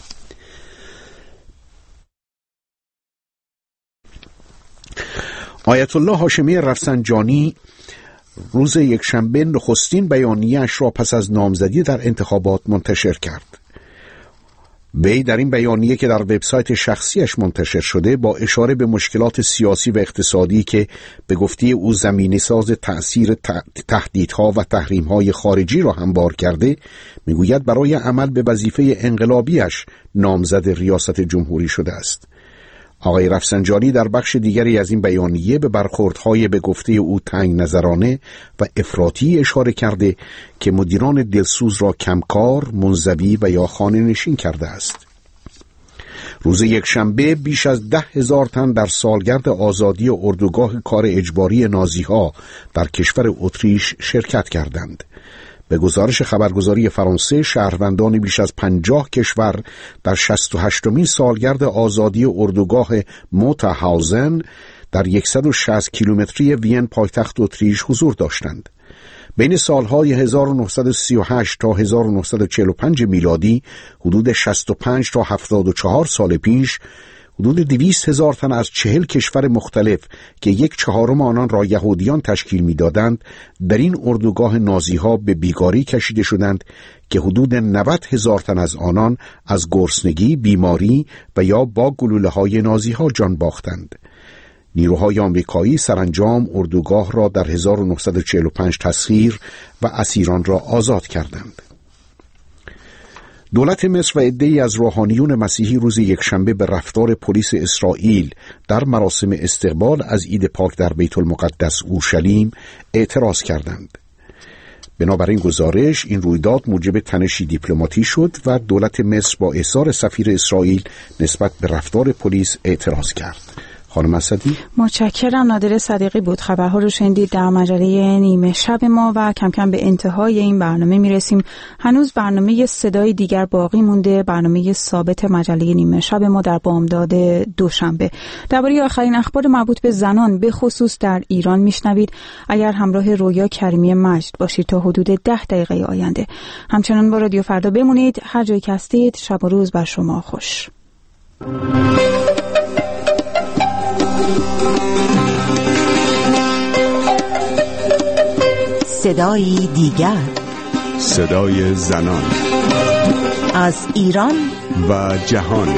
آیت الله هاشمی رفسنجانی روز یکشنبه نخستین بیانیه‌اش را پس از نامزدی در انتخابات منتشر کرد. وی در این بیانیه که در وبسایت شخصیش منتشر شده با اشاره به مشکلات سیاسی و اقتصادی که به گفته او زمینه ساز تأثیر تهدیدها و تحریم‌های خارجی را هموار کرده، میگوید برای عمل به وظیفه انقلابیش نامزد ریاست جمهوری شده است. آقای رفسنجانی در بخش دیگری از این بیانیه به برخوردهای به گفته او تنگ نظرانه و افراطی اشاره کرده که مدیران دلسوز را کمکار، منزوی و یا خانه نشین کرده است. روز یکشنبه بیش از ده هزار تن در سالگرد آزادی اردوگاه کار اجباری نازیها در کشور اتریش شرکت کردند. به گزارش خبرگزاری فرانسه، شهروندان بیش از پنجاه کشور در شصت و هشتمین سالگرد آزادی اردوگاه موتاهاوزن در صد و شصت کیلومتری وین پایتخت اتریش حضور داشتند. بین سالهای هزار و نهصد و سی و هشت تا هزار و نهصد و چهل و پنج میلادی، حدود شصت و پنج تا هفتاد و چهار سال پیش، حدود دویست هزار تن از چهل کشور مختلف که یک چهارم آنان را یهودیان تشکیل می‌دادند، در این اردوگاه نازیها به بیگاری کشیده شدند که حدود نود هزار تن از آنان از گرسنگی، بیماری و یا با گلوله‌های نازیها جان باختند. نیروهای آمریکایی سرانجام اردوگاه را در هزار و نهصد و چهل و پنج تسخیر و اسیران را آزاد کردند. دولت مصر و عده‌ای از روحانیون مسیحی روز یکشنبه به رفتار پلیس اسرائیل در مراسم استقبال از عید پاک در بیت المقدس اورشلیم اعتراض کردند. بنابراین گزارش، این رویداد موجب تنشی دیپلماتی شد و دولت مصر با احضار سفیر اسرائیل نسبت به رفتار پلیس اعتراض کرد. خانم اسدی. متشکرم. نادر صدیقی بود. خبرها رو شنیدید در مجله نیمه شب ما و کم کم به انتهای این برنامه میرسیم. هنوز برنامه صدای دیگر باقی مونده، برنامه ثابت مجله نیمه شب ما در بامداد دوشنبه. درباره آخرین اخبار مربوط به زنان به خصوص در ایران میشنوید اگر همراه رویا کریمی مجد باشید تا حدود ده دقیقه آینده. همچنان با رادیو فردا بمونید. هر جایی که هستید شب و روز بر شما خوش. صدای دیگر، صدای زنان از ایران و جهان.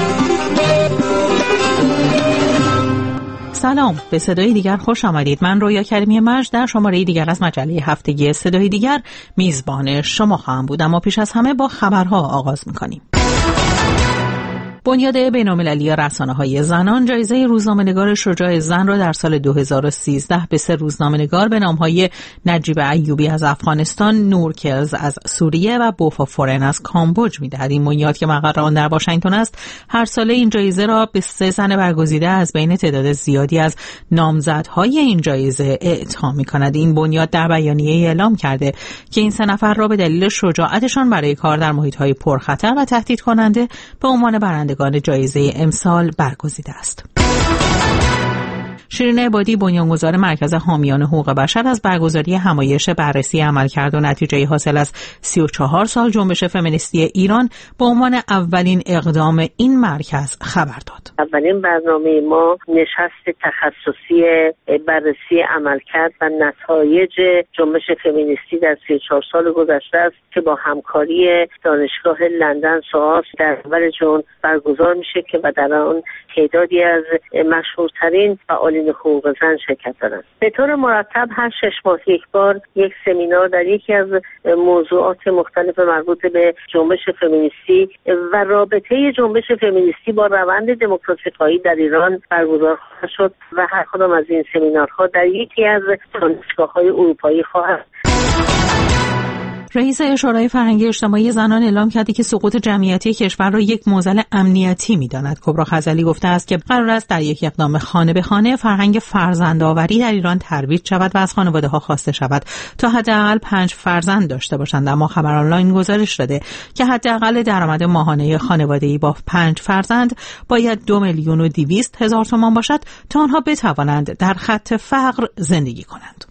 سلام، به صدای دیگر خوش آمدید. من رویا کریمی مجد در شماره دیگر از مجله هفتگی صدای دیگر میزبان شما خواهم بود. اما پیش از همه با خبرها آغاز می‌کنیم. بنیاد بین‌المللی رسانه‌های زنان جایزه روزنامه‌نگار شجاع زن را در سال دو هزار و سیزده به سه روزنامه‌نگار به نام‌های نجیب ایوبی از افغانستان، نور کلز از سوریه و بوفا فورن از کامبوج می‌دهد. این بنیاد که مقر آن در واشنگتن است، هر ساله این جایزه را به سه زن برگزیده از بین تعداد زیادی از نامزدهای این جایزه اعطا می‌کند. این بنیاد در بیانیه‌ای اعلام کرده که این سه نفر را به دلیل شجاعتشان برای کار در محیط‌های پرخطر و تهدید کننده به عنوان برنده جایزه امسال برگزیده است. شیرین عبادی، بنیانگذار مرکز حامیان حقوق بشر، از برگزاری همایش بررسی عملکرد و نتیجه حاصل از سی و چهار سال جنبش فمینیستی ایران به عنوان اولین اقدام این مرکز خبر داد. اولین برنامه ما نشست تخصصی بررسی عملکرد و نتایج جنبش فمینیستی در سی و چهار سال گذشته است که با همکاری دانشگاه لندن سوئاس در اول ژوئن برگزار میشه که و در آن تعدادی از مشهورترین فعالین حقوق زن شرکت دارند. به طور مرتب هر شش ماه یک بار یک سمینار در یکی از موضوعات مختلف مربوط به جنبش فمینیستی و رابطه جنبش فمینیستی با روند دموکراسی خواهی در ایران برگزار خواهد شد و هر کدام از این سمینارها در یکی از دانشگاه‌های اروپایی خواهد. رئیس شورای فرهنگی اجتماعی زنان اعلام کرده که سقوط جمعیتی کشور را یک معضل امنیتی می‌داند. کبرا خزعلی گفته است که قرار است در یک اقدام خانه به خانه فرهنگ فرزندآوری در ایران ترویج شود و از خانواده‌ها خواسته شود تا حداقل پنج فرزند داشته باشند. اما خبر آنلاین گزارش داده که حداقل درآمد ماهانه خانواده‌ای با پنج فرزند باید دو میلیون و دویست هزار تومان باشد تا آنها بتوانند در خط فقر زندگی کنند.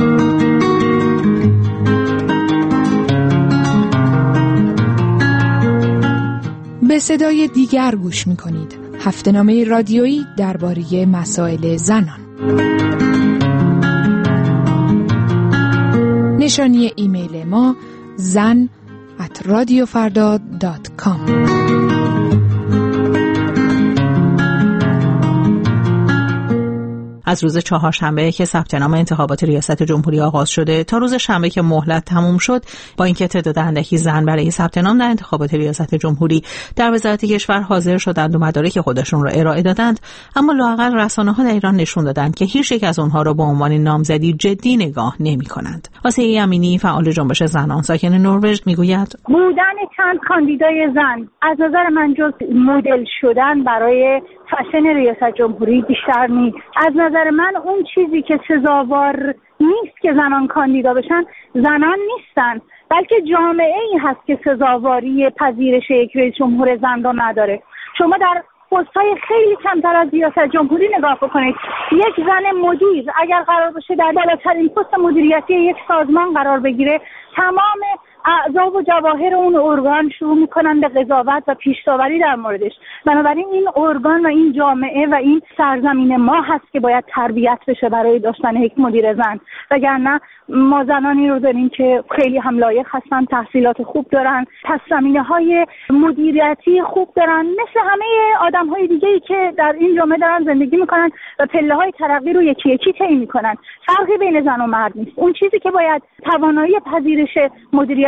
به صدای دیگر گوش می‌کنید. هفته‌نامه رادیویی درباره مسائل زنان. نشانی ایمیل ما زن ات رادیو فردا دات کام. از روز چهارشنبه که ثبت نام انتخابات ریاست جمهوری آغاز شده تا روز شنبه که مهلت تموم شد، با اینکه تعداد اندکی زن برای ثبت نام در انتخابات ریاست جمهوری در وزارت کشور حاضر شدند و مدارک خودشون را ارائه دادند، اما لااقل رسانه‌ها در ایران نشون دادند که هیچ یک از اونها را به عنوان نامزدی جدی نگاه نمی‌کنند. آسیه امینی، فعال جنبش زنان ساکن نروژ، میگوید بودن چند کاندیدای زن از نظر من جز مدل شدن برای فشن ریاست جمهوری بیشتر نیست. از نظر من اون چیزی که سزاوار نیست که زنان کاندیدا بشن زنان نیستن، بلکه جامعه ای هست که سزاواری پذیرش یک رئیس جمهور زن رو نداره. شما در پست‌های خیلی کمتر از ریاست جمهوری نگاه بکنید، یک زن مدیر اگر قرار باشه در بالاترین پست مدیریتی یک سازمان قرار بگیره، تمام اعضا و جواهر اون ارگان شروع میکنن به قضاوت و پیش‌داوری در موردش. بنابراین این ارگان و این جامعه و این سرزمین ما هست که باید تربیت بشه برای داشتن یک مدیر زن، وگرنه ما زنانی رو داریم که خیلی هم لایق هستن، تحصیلات خوب دارن، پس زمینه‌های مدیریتی خوب دارن، مثل همه آدم‌های دیگه‌ای که در این جامعه دارن زندگی میکنن و پله‌های ترقی رو یکی یکی طی میکنن. فرقی بین زن و مرد نیست. اون چیزی که باید توانایی پذیرش مدیریت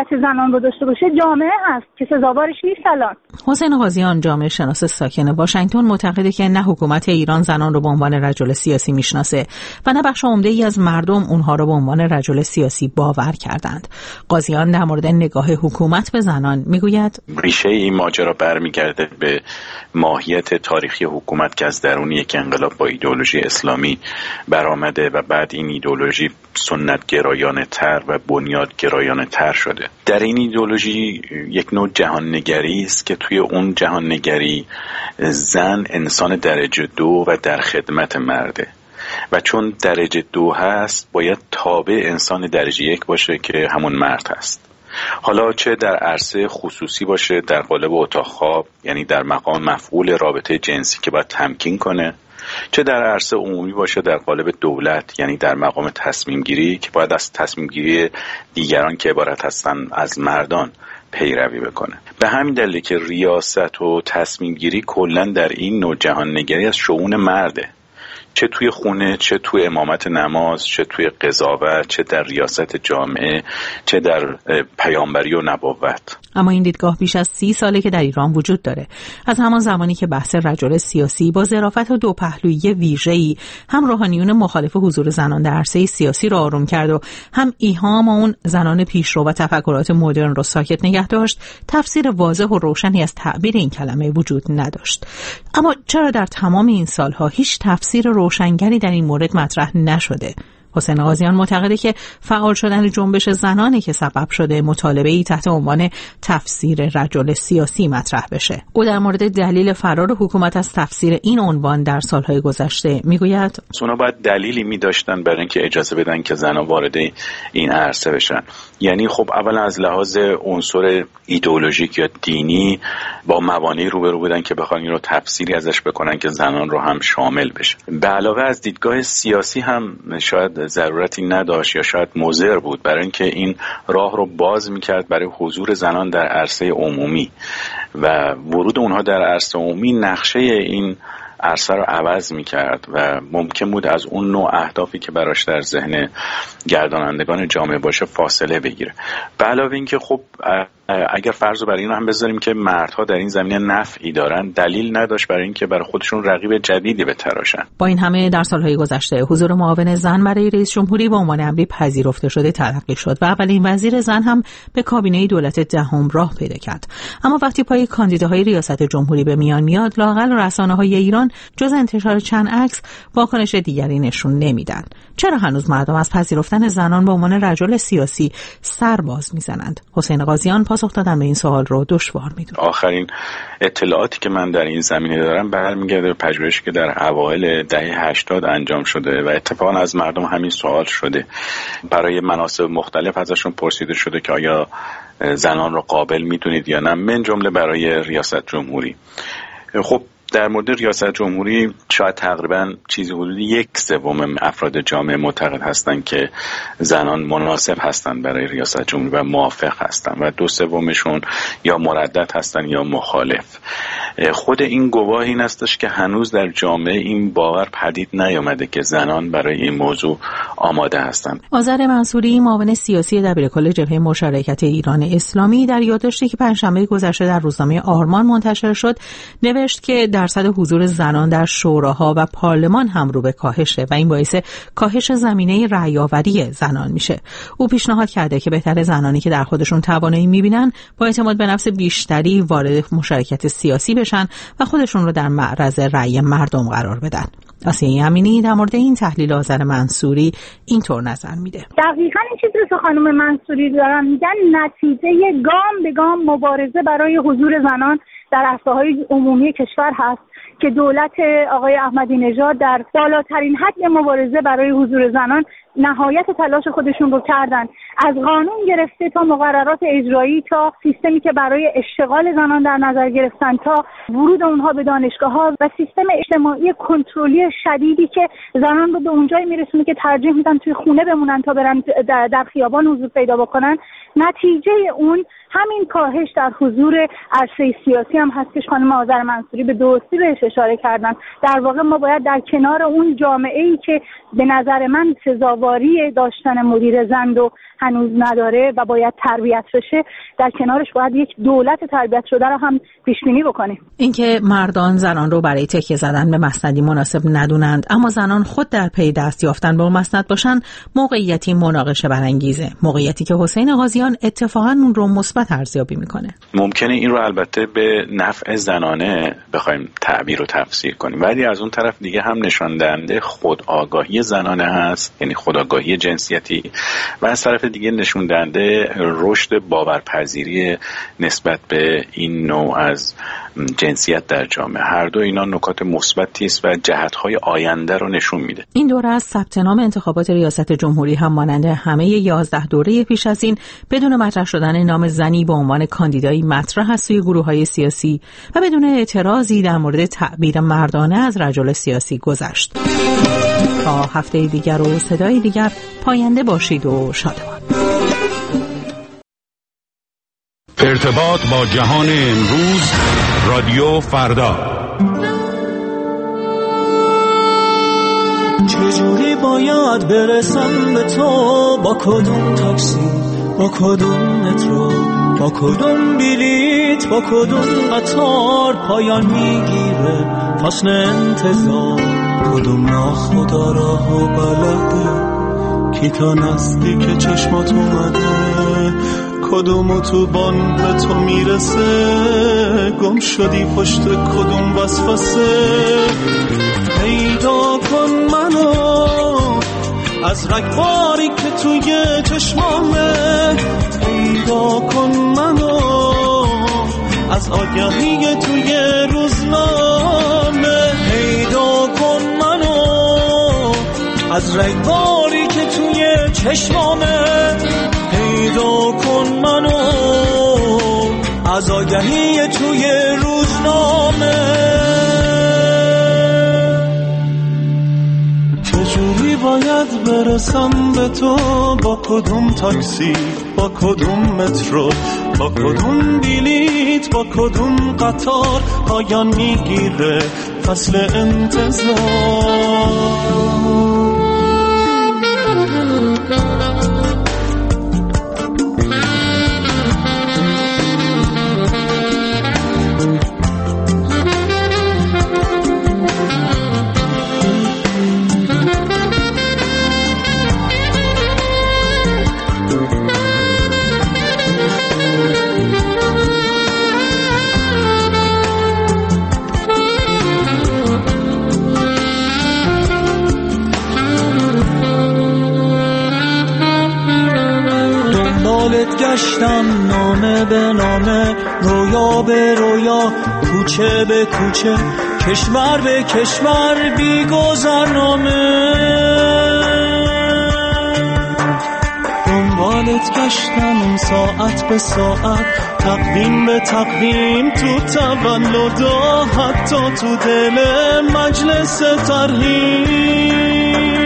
زنان رو داشته باشه جامعه هست که سزاوارش نیست. الان حسین قاضیان، جامعه شناس ساکن واشنگتن، معتقده که نه حکومت ایران زنان رو به عنوان رجل سیاسی میشناسه و نه بخش عمده‌ای از مردم اونها رو به عنوان رجل سیاسی باور کردند. قاضیان در مورد نگاه حکومت به زنان میگوید ریشه این ماجرا برمیگرده به ماهیت تاریخی حکومت که از درون یک انقلاب با ایدئولوژی اسلامی برآمده و بعد این ایدئولوژی سنت گرایانه تر و بنیاد گرایانه تر شده. در این ایدئولوژی یک نوع جهان نگری است که توی اون جهان نگری زن انسان درجه دو و در خدمت مرده و چون درجه دو هست باید تابع انسان درجه یک باشه که همون مرد هست. حالا چه در عرصه خصوصی باشه، در قالب اتاق خواب، یعنی در مقام مفعول رابطه جنسی که باید تمکین کنه، چه در عرصه عمومی باشه در قالب دولت، یعنی در مقام تصمیم گیری که باید از تصمیم گیری دیگران که عبارت هستن از مردان پیروی بکنه. به همین دلیل که ریاست و تصمیم گیری کلا در این نوع جهان نگری از شئون مرده، چه توی خونه، چه توی امامت نماز، چه توی قضاوت، چه در ریاست جامعه، چه در پیامبری و نبوت. اما این دیدگاه بیش از سی ساله که در ایران وجود داره. از همان زمانی که بحث رجل سیاسی با ظرافت و دوپهلویی ویژه‌ای هم روحانیون مخالف حضور زنان در عرصه سیاسی را آروم کرد و هم ایهام اون زنان پیشرو و تفکرات مدرن را ساکت نگه داشت، تفسیر واضح و روشنی از تعبیر این کلمه وجود نداشت. اما چرا در تمام این سالها هیچ تفسیر روشنگری در این مورد مطرح نشده؟ حسین قاضیان معتقده که فعال شدن جنبش زنانه که سبب شده مطالبه‌ای تحت عنوان تفسیر رجل سیاسی مطرح بشه. او در مورد دلیل فرار حکومت از تفسیر این عنوان در سالهای گذشته میگوید اونا باید دلیلی می‌داشتن برای اینکه اجازه بدن که زنان وارد این عرصه بشن. یعنی خب اولا از لحاظ عنصر ایدئولوژیک یا دینی با موانعی روبرو بودن که بخوان این رو تفسیری ازش بکنن که زنان رو هم شامل بشه. به علاوه از دیدگاه سیاسی هم شاید ضرورتی نداشت یا شاید مضر بود برای اینکه این راه رو باز میکرد برای حضور زنان در عرصه عمومی و ورود اونها در عرصه عمومی نقشه این عرصه رو عوض میکرد و ممکن بود از اون نوع اهدافی که براش در ذهن گردانندگان جامعه باشه فاصله بگیره. به علاوه اینکه خب اگر فرض رو برای این هم بذاریم که مردها در این زمینه نفعی دارن، دلیل نداشت برای اینکه برای خودشون رقیب جدیدی بتراشن. با این همه در سالهای گذشته حضور معاون زن برای رئیس جمهوری به عنوان امری پذیرفته شده تلقی شد و اولین وزیر زن هم به کابینه دولت دهم راه پیدا کرد. اما وقتی پای کاندیداهای ریاست جمهوری به میان میاد، لااقل رسانه‌های ایران جز انتشار چند عکس واکنش دیگری نشون نمیدن. چرا هنوز مردم از پذیرفتن زنان به عنوان رجل سیاسی سر باز میزنند؟ حسین قاضیان پاسخ دادن به این سوال رو دشوار میدونه. آخرین اطلاعاتی که من در این زمینه دارم برمیگرده به پژوهشی که در اوایل دهه هشتاد انجام شده و اتفاقا از مردم همین سوال شده. برای مناصب مختلف ازشون پرسیده شده که آیا زنان رو قابل میدونید یا نه، من جمله برای ریاست جمهوری. خب در مورد ریاست جمهوری شاید تقریبا چیزی حدود یک سوم افراد جامعه معتقد هستند که زنان مناسب هستند برای ریاست جمهوری و موافق هستند و دو سومشون یا مردد هستند یا مخالف. خود این گواه این استش که هنوز در جامعه این باور پدید نیامده که زنان برای این موضوع آماده هستند. آذر منصوری، معاون سیاسی دبیرکل جبهه مشارکت ایران اسلامی، در یادداشتی که پنجشنبه گذشته در روزنامه آرمان منتشر شد نوشت که درصد حضور زنان در شوراها و پارلمان هم رو به کاهشه و این باعث کاهش زمینه رأی‌آوری زنان میشه. او پیشنهاد کرده که بهتره زنانی که در خودشون توانایی میبینن با اعتماد به نفس بیشتری وارد مشارکت سیاسی بشن و خودشون رو در معرض رأی مردم قرار بدن. آسیه امینی در مورد این تحلیل آذر منصوری اینطور نظر میده. دقیقاً این چیزی رو خانم منصوری دارن میگن، نتیجه گام به گام مبارزه برای حضور زنان در عرصه‌های عمومی کشور هست که دولت آقای احمدی نژاد در بالاترین حد مبارزه برای حضور زنان نهایت تلاش خودشون رو کردن، از قانون گرفته تا مقررات اجرایی تا سیستمی که برای اشتغال زنان در نظر گرفتن تا ورود اونها به دانشگاه‌ها و سیستم اجتماعی کنترلی شدیدی که زنان رو به اونجایی میرسونه که ترجیح میدن توی خونه بمونن تا برن در خیابان حضور پیدا بکنن. نتیجه اون همین کاهش در حضور عرصه سیاسی نکاتی هم هست که خانم آذر منصوری به درستی بهش اشاره کردن. در واقع ما باید در کنار اون جامعه‌ای که به نظر من سزاواری داشتن مدیر زن رو هنوز نداره و باید تربیت بشه، در کنارش باید یک دولت تربیت شده رو هم پیش بینی بکنیم. اینکه مردان زنان رو برای تکیه زدن به مسندی مناسب ندونند، اما زنان خود در پی دست یافتن به اون مسند باشن، موقعیتی مناقشه برانگیزه. موقعیتی که حسین قاضیان اتفاقا اون رو مثبت ارزیابی میکنه. ممکنه این رو البته به نفع زنانه بخوایم تعبیر و تفسیر کنیم، ولی از اون طرف دیگه هم نشان دهنده خودآگاهی زنانه هست، یعنی خودآگاهی جنسیتی، و از طرف دیگه نشون دهنده رشد باورپذیری نسبت به این نوع از جنسیت در جامعه. هر دو اینا نکات مثبتی است و جهت‌های آینده رو نشون میده. این دوره از ثبت نام انتخابات ریاست جمهوری هم مانند همه یازده دوره پیش از این بدون مطرح شدن نام زنی به عنوان کاندیدایی مطرح است توی گروه‌های سیاسی و بدون اعتراضی در مورد تعبیر مردانه از رجل سیاسی گذشت. تا هفته دیگر و صدای دیگر پاینده باشید و شادمان. ارتباط با جهان امروز، رادیو فردا. چجوری باید برسم به تو؟ با کدوم تاکسی، با کدوم مترو، با کدوم بلیت، با کدوم قطار پایان میگیره فصل انتظار؟ کدوم ناخدا راهو بلده کی تا نزدیک چشمات اومده؟ کدوم اتوبان به تو میرسه؟ گم شدی پشت کدوم وسوسه؟ پیدا کن منو از رگباری که توی چشمامه، پیدا کن منو از آگهی توی روزنامه، پیدا کن منو از رگباری که توی چشمامه، پیدا کن منو از آگهی توی روزنامه. چجوری باید برسم به تو؟ با کدوم تاکسی، با کدوم مترو، با کدوم بلیت، با کدوم قطار پایان میگیره فصل انتظار؟ گشتم نامه به نامه، رویا به رویا، کوچه به کوچه، کشور به کشور، بی گذرنامه. دنبالت گشتم ساعت به ساعت، تقویم به تقویم، تو تولدا، حتی تو دل مجلس ترحیم.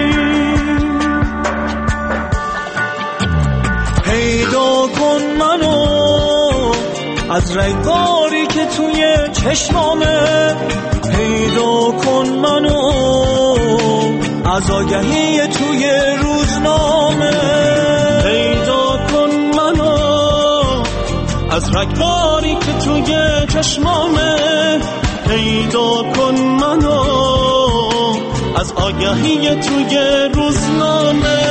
پیدا کن منو از رگباری که توی چشمامه، پیدا کن منو از آگهی توی روزنامه، پیدا کن منو از رگباری که توی چشمامه، پیدا کن منو از آگهی توی روزنامه.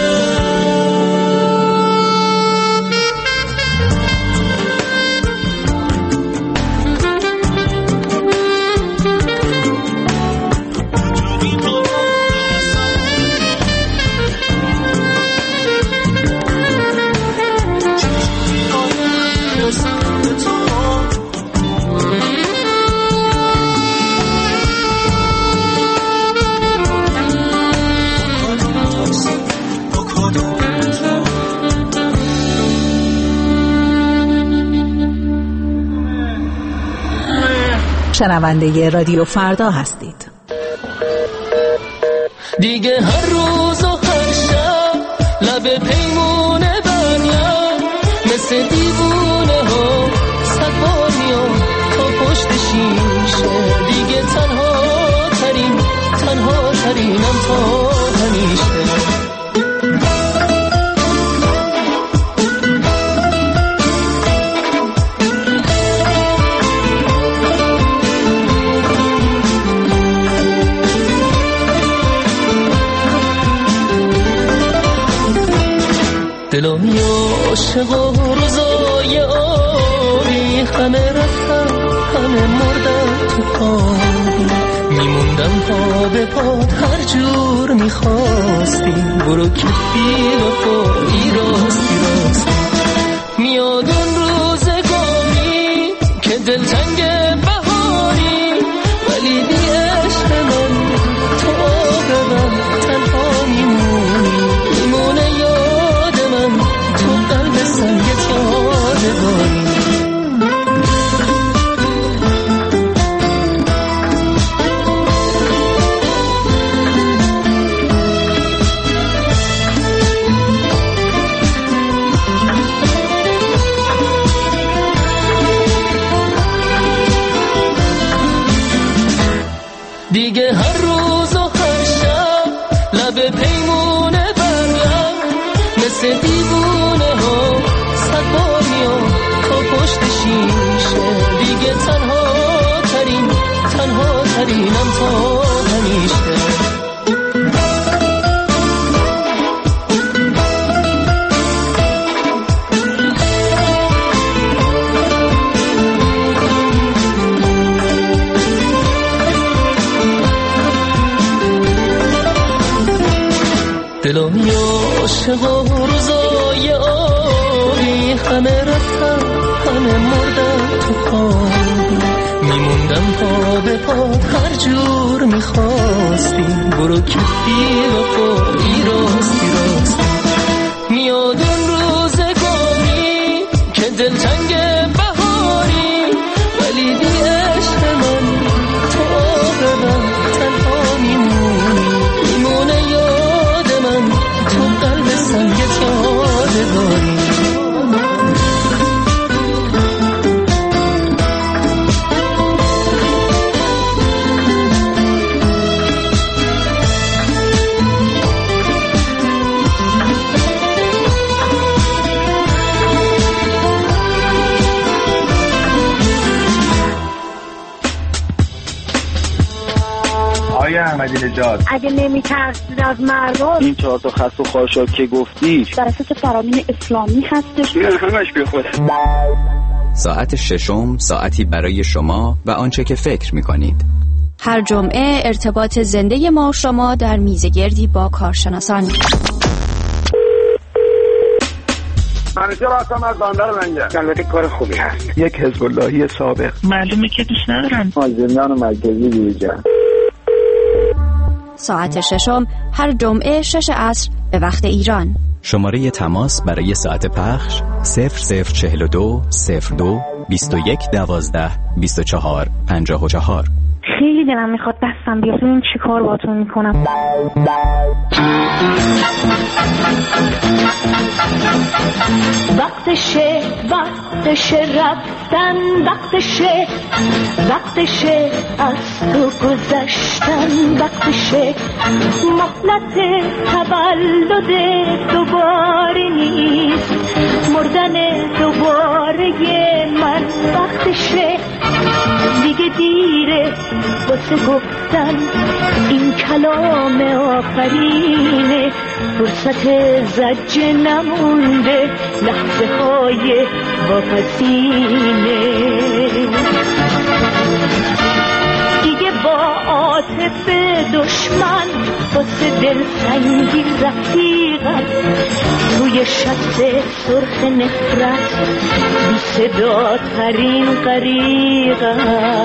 شنونده رادیو فردا هستید. دیگه هر روز و هر شب لب پیمونه بریم، مثل دیوونه ها صد بار میام تا آفرینم تا همیشه. دلمی عاشق و روزای آبی، همه رفتن همه مردن تو خوابی، میموندم پا به پات هر جور میخواستی، برو که بی وفایی راستی راستی. میاد اون روزگاری که دلتنگ بهاری، ولی بی عشق من تو به من تنها میمونی، میمونه یاد من تو قلب سنگت یادگاری. دیگه هر روز و هر شب لب پیمونه برم، مثل دیوونه ها صد بار میام تا پشت شیشه. دیگه تنها ترین تنها ترینم تا همیشه. دلمی عاشق و روزای آبی، همه رفتن همه مردن تو خوابی، میموندم پا به پات هر جور میخواستی، برو که بی وفایی راستی راستی. میاد اون روزگاری که دلتنگ بهاری، ولی بی عشق من تو به من تنها میمونی، میمونه یاد من تو قلب سنگت یادگاری. آقای احمدی نژاد، اگه نمی‌ترسید از مردم، این چهار تا خط و خاشاک که گفتی بر اساس فرامین اسلامی هستش؟ نه همش بی خود. ساعت ششم ساعتی برای شما و آنچه که فکر می‌کنید. هر جمعه ارتباط زنده ما شما در میزگردی با کارشناسان. منیجر هستم از بندر منجر. البته کار خوبی هست. یک حزب اللهی سابق. معلومه که دوست ندارن. زندان مرکزی دیجا. ساعت ششم هر جمعه شش عصر به وقت ایران. شماره تماس برای ساعت پخش صفر صفر چهل و دو صفر دو بیست و یک دوازده بیست و چهار پنجاه و چهار. خیلی دلم میخواد دستم بیاد این چی کار باتون میکنم. وقتشه وقتشه رفتن، وقتشه وقتشه از تو گذشتن، وقتشه مهلت تولد دوباره نیست، مردن دوباره من. وقتشه دیگه دیره واسه گفتن این کلام آخرینه، فرصت زجه نمونده، لحظه های واپسینه. دیگه با عاطف دشمن واسه دلتنگی رفیقم، توی شط سرخ نفرت بی صدا ترین غریقم.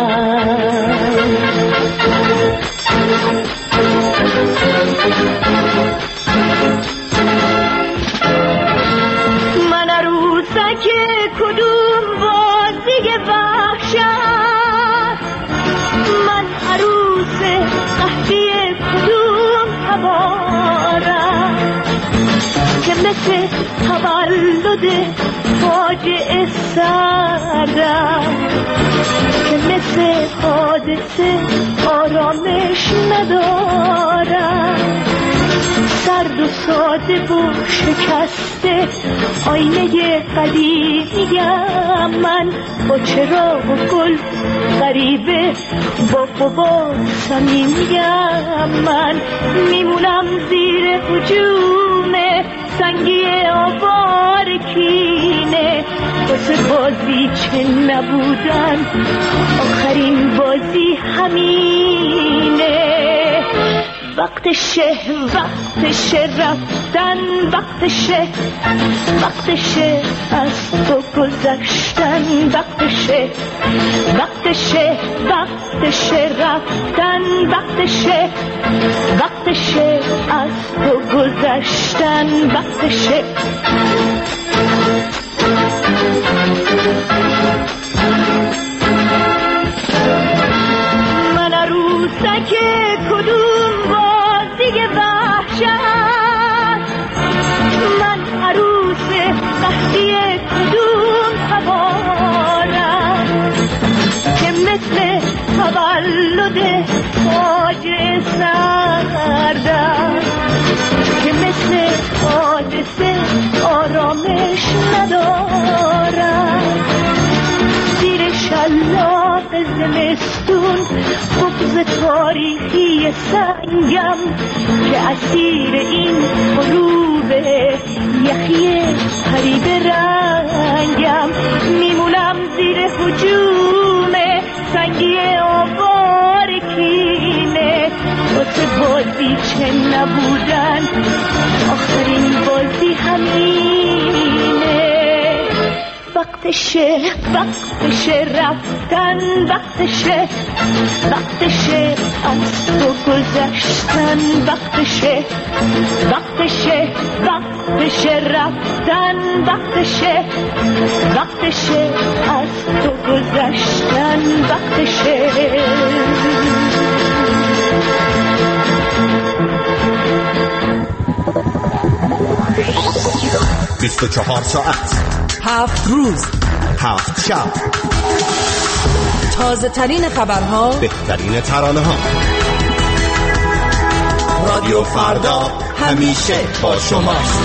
من عروسک کدوم بازی وحشت، من عروس قهدی کدوم تبارم، که مثل تولد فاجعه سردم که مثل حادثه آرامش ندارم. سرد و ساده و شکسته آینه قدیمیم من، با چراغ و گل غریبه با بابا صمیمیم من. میمونم زیر هجوم سنگی آوار کینه، واسه بازی چه نبودن آخرین بازی همینه. وقتشه وقتشه رفتن، وقتشه وقتشه از تو گذشتن، وقتشه وقتشه وقتشه رفتن، وقتشه وقتشه از تو گذشتن، وقتشه. من عروسک کدوم بازی وحشت، من عروس قحطی کدوم هوارم که مثل تولد فاجعه سردم، که مثل حادثه آرامش ندارم. زیر شلاق زمستون بغض تاریخی سنگم که اسیر این غروب یخی پرید رنگم. میمونم زیر هجوم سنگی آوار کینه، واسه بازی چه نبودن آخرین بازی همینه. وقتشه وقتشه رفتن، وقتشه وقتشه از تو گذشتن، وقتشه وقتشه وقتشه رفتن، وقتشه وقتشه از تو گذشتن، وقتشه. بیست و چهار ساعت، هفت روز، هفت شب، تازه ترین خبرها، بهترین ترانه ها. رادیو فردا همیشه با شماست.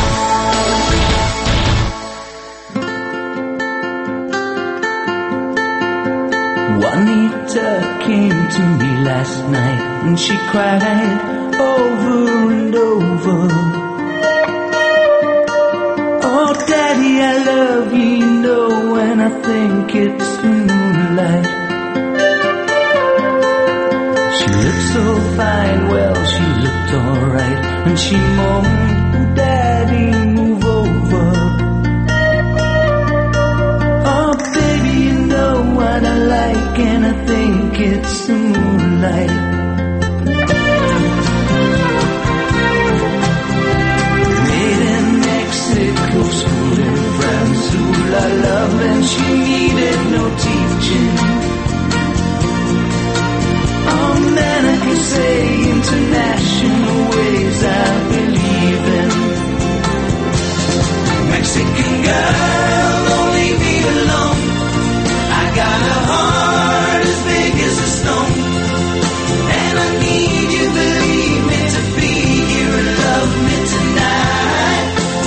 Juanita came to me last night and she cried over and over, oh daddy I love you, you know when I think it's moonlight. She looked so fine, well she looked alright, and she moaned, daddy move over. Oh baby you know what I like and I think it's moonlight. Schooling friends who I love and she needed no teaching. Oh man, I can say international ways I believe in. Mexican girl, don't leave me alone. I got a heart as big as a stone, and I need you, believe me, to be here and love me tonight.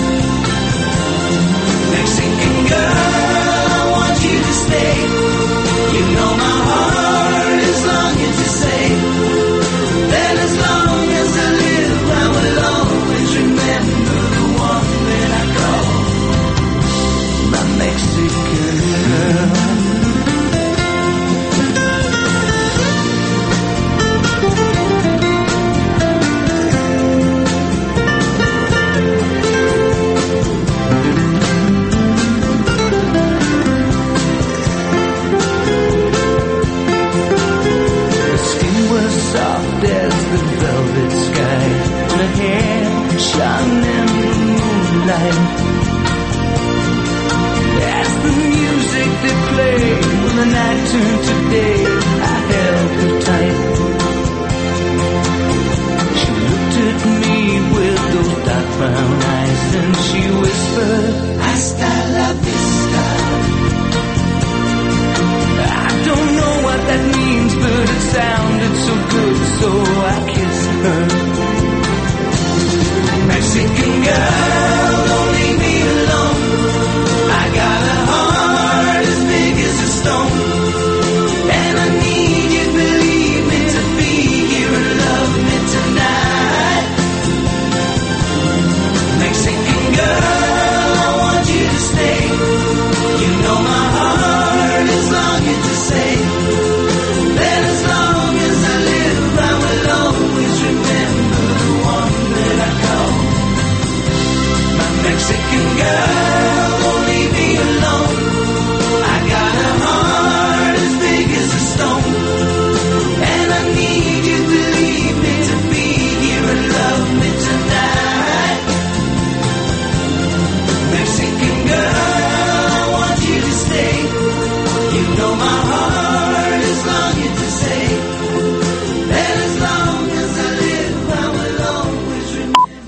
Mexican girl, I want you to stay. You know my heart is longing to say that as long as I live I will always remember the one that I call my Mexican girl. Soft as the velvet sky, her hair shone in the moonlight. As the music that played when the night turned to day, I held her tight. She looked at me with those dark brown eyes and she whispered, hasta la la vista. I don't know what that means, but it sounded so good, so I kissed her. Mexican girl, don't leave me alone. I got a heart as big as a stone, and I need you, believe me, to be here and love me tonight. Mexican girl, I want you to stay. You know my heart is longing to say that as long as I live, I will always remember the one that I call my Mexican girl. Don't leave me alone.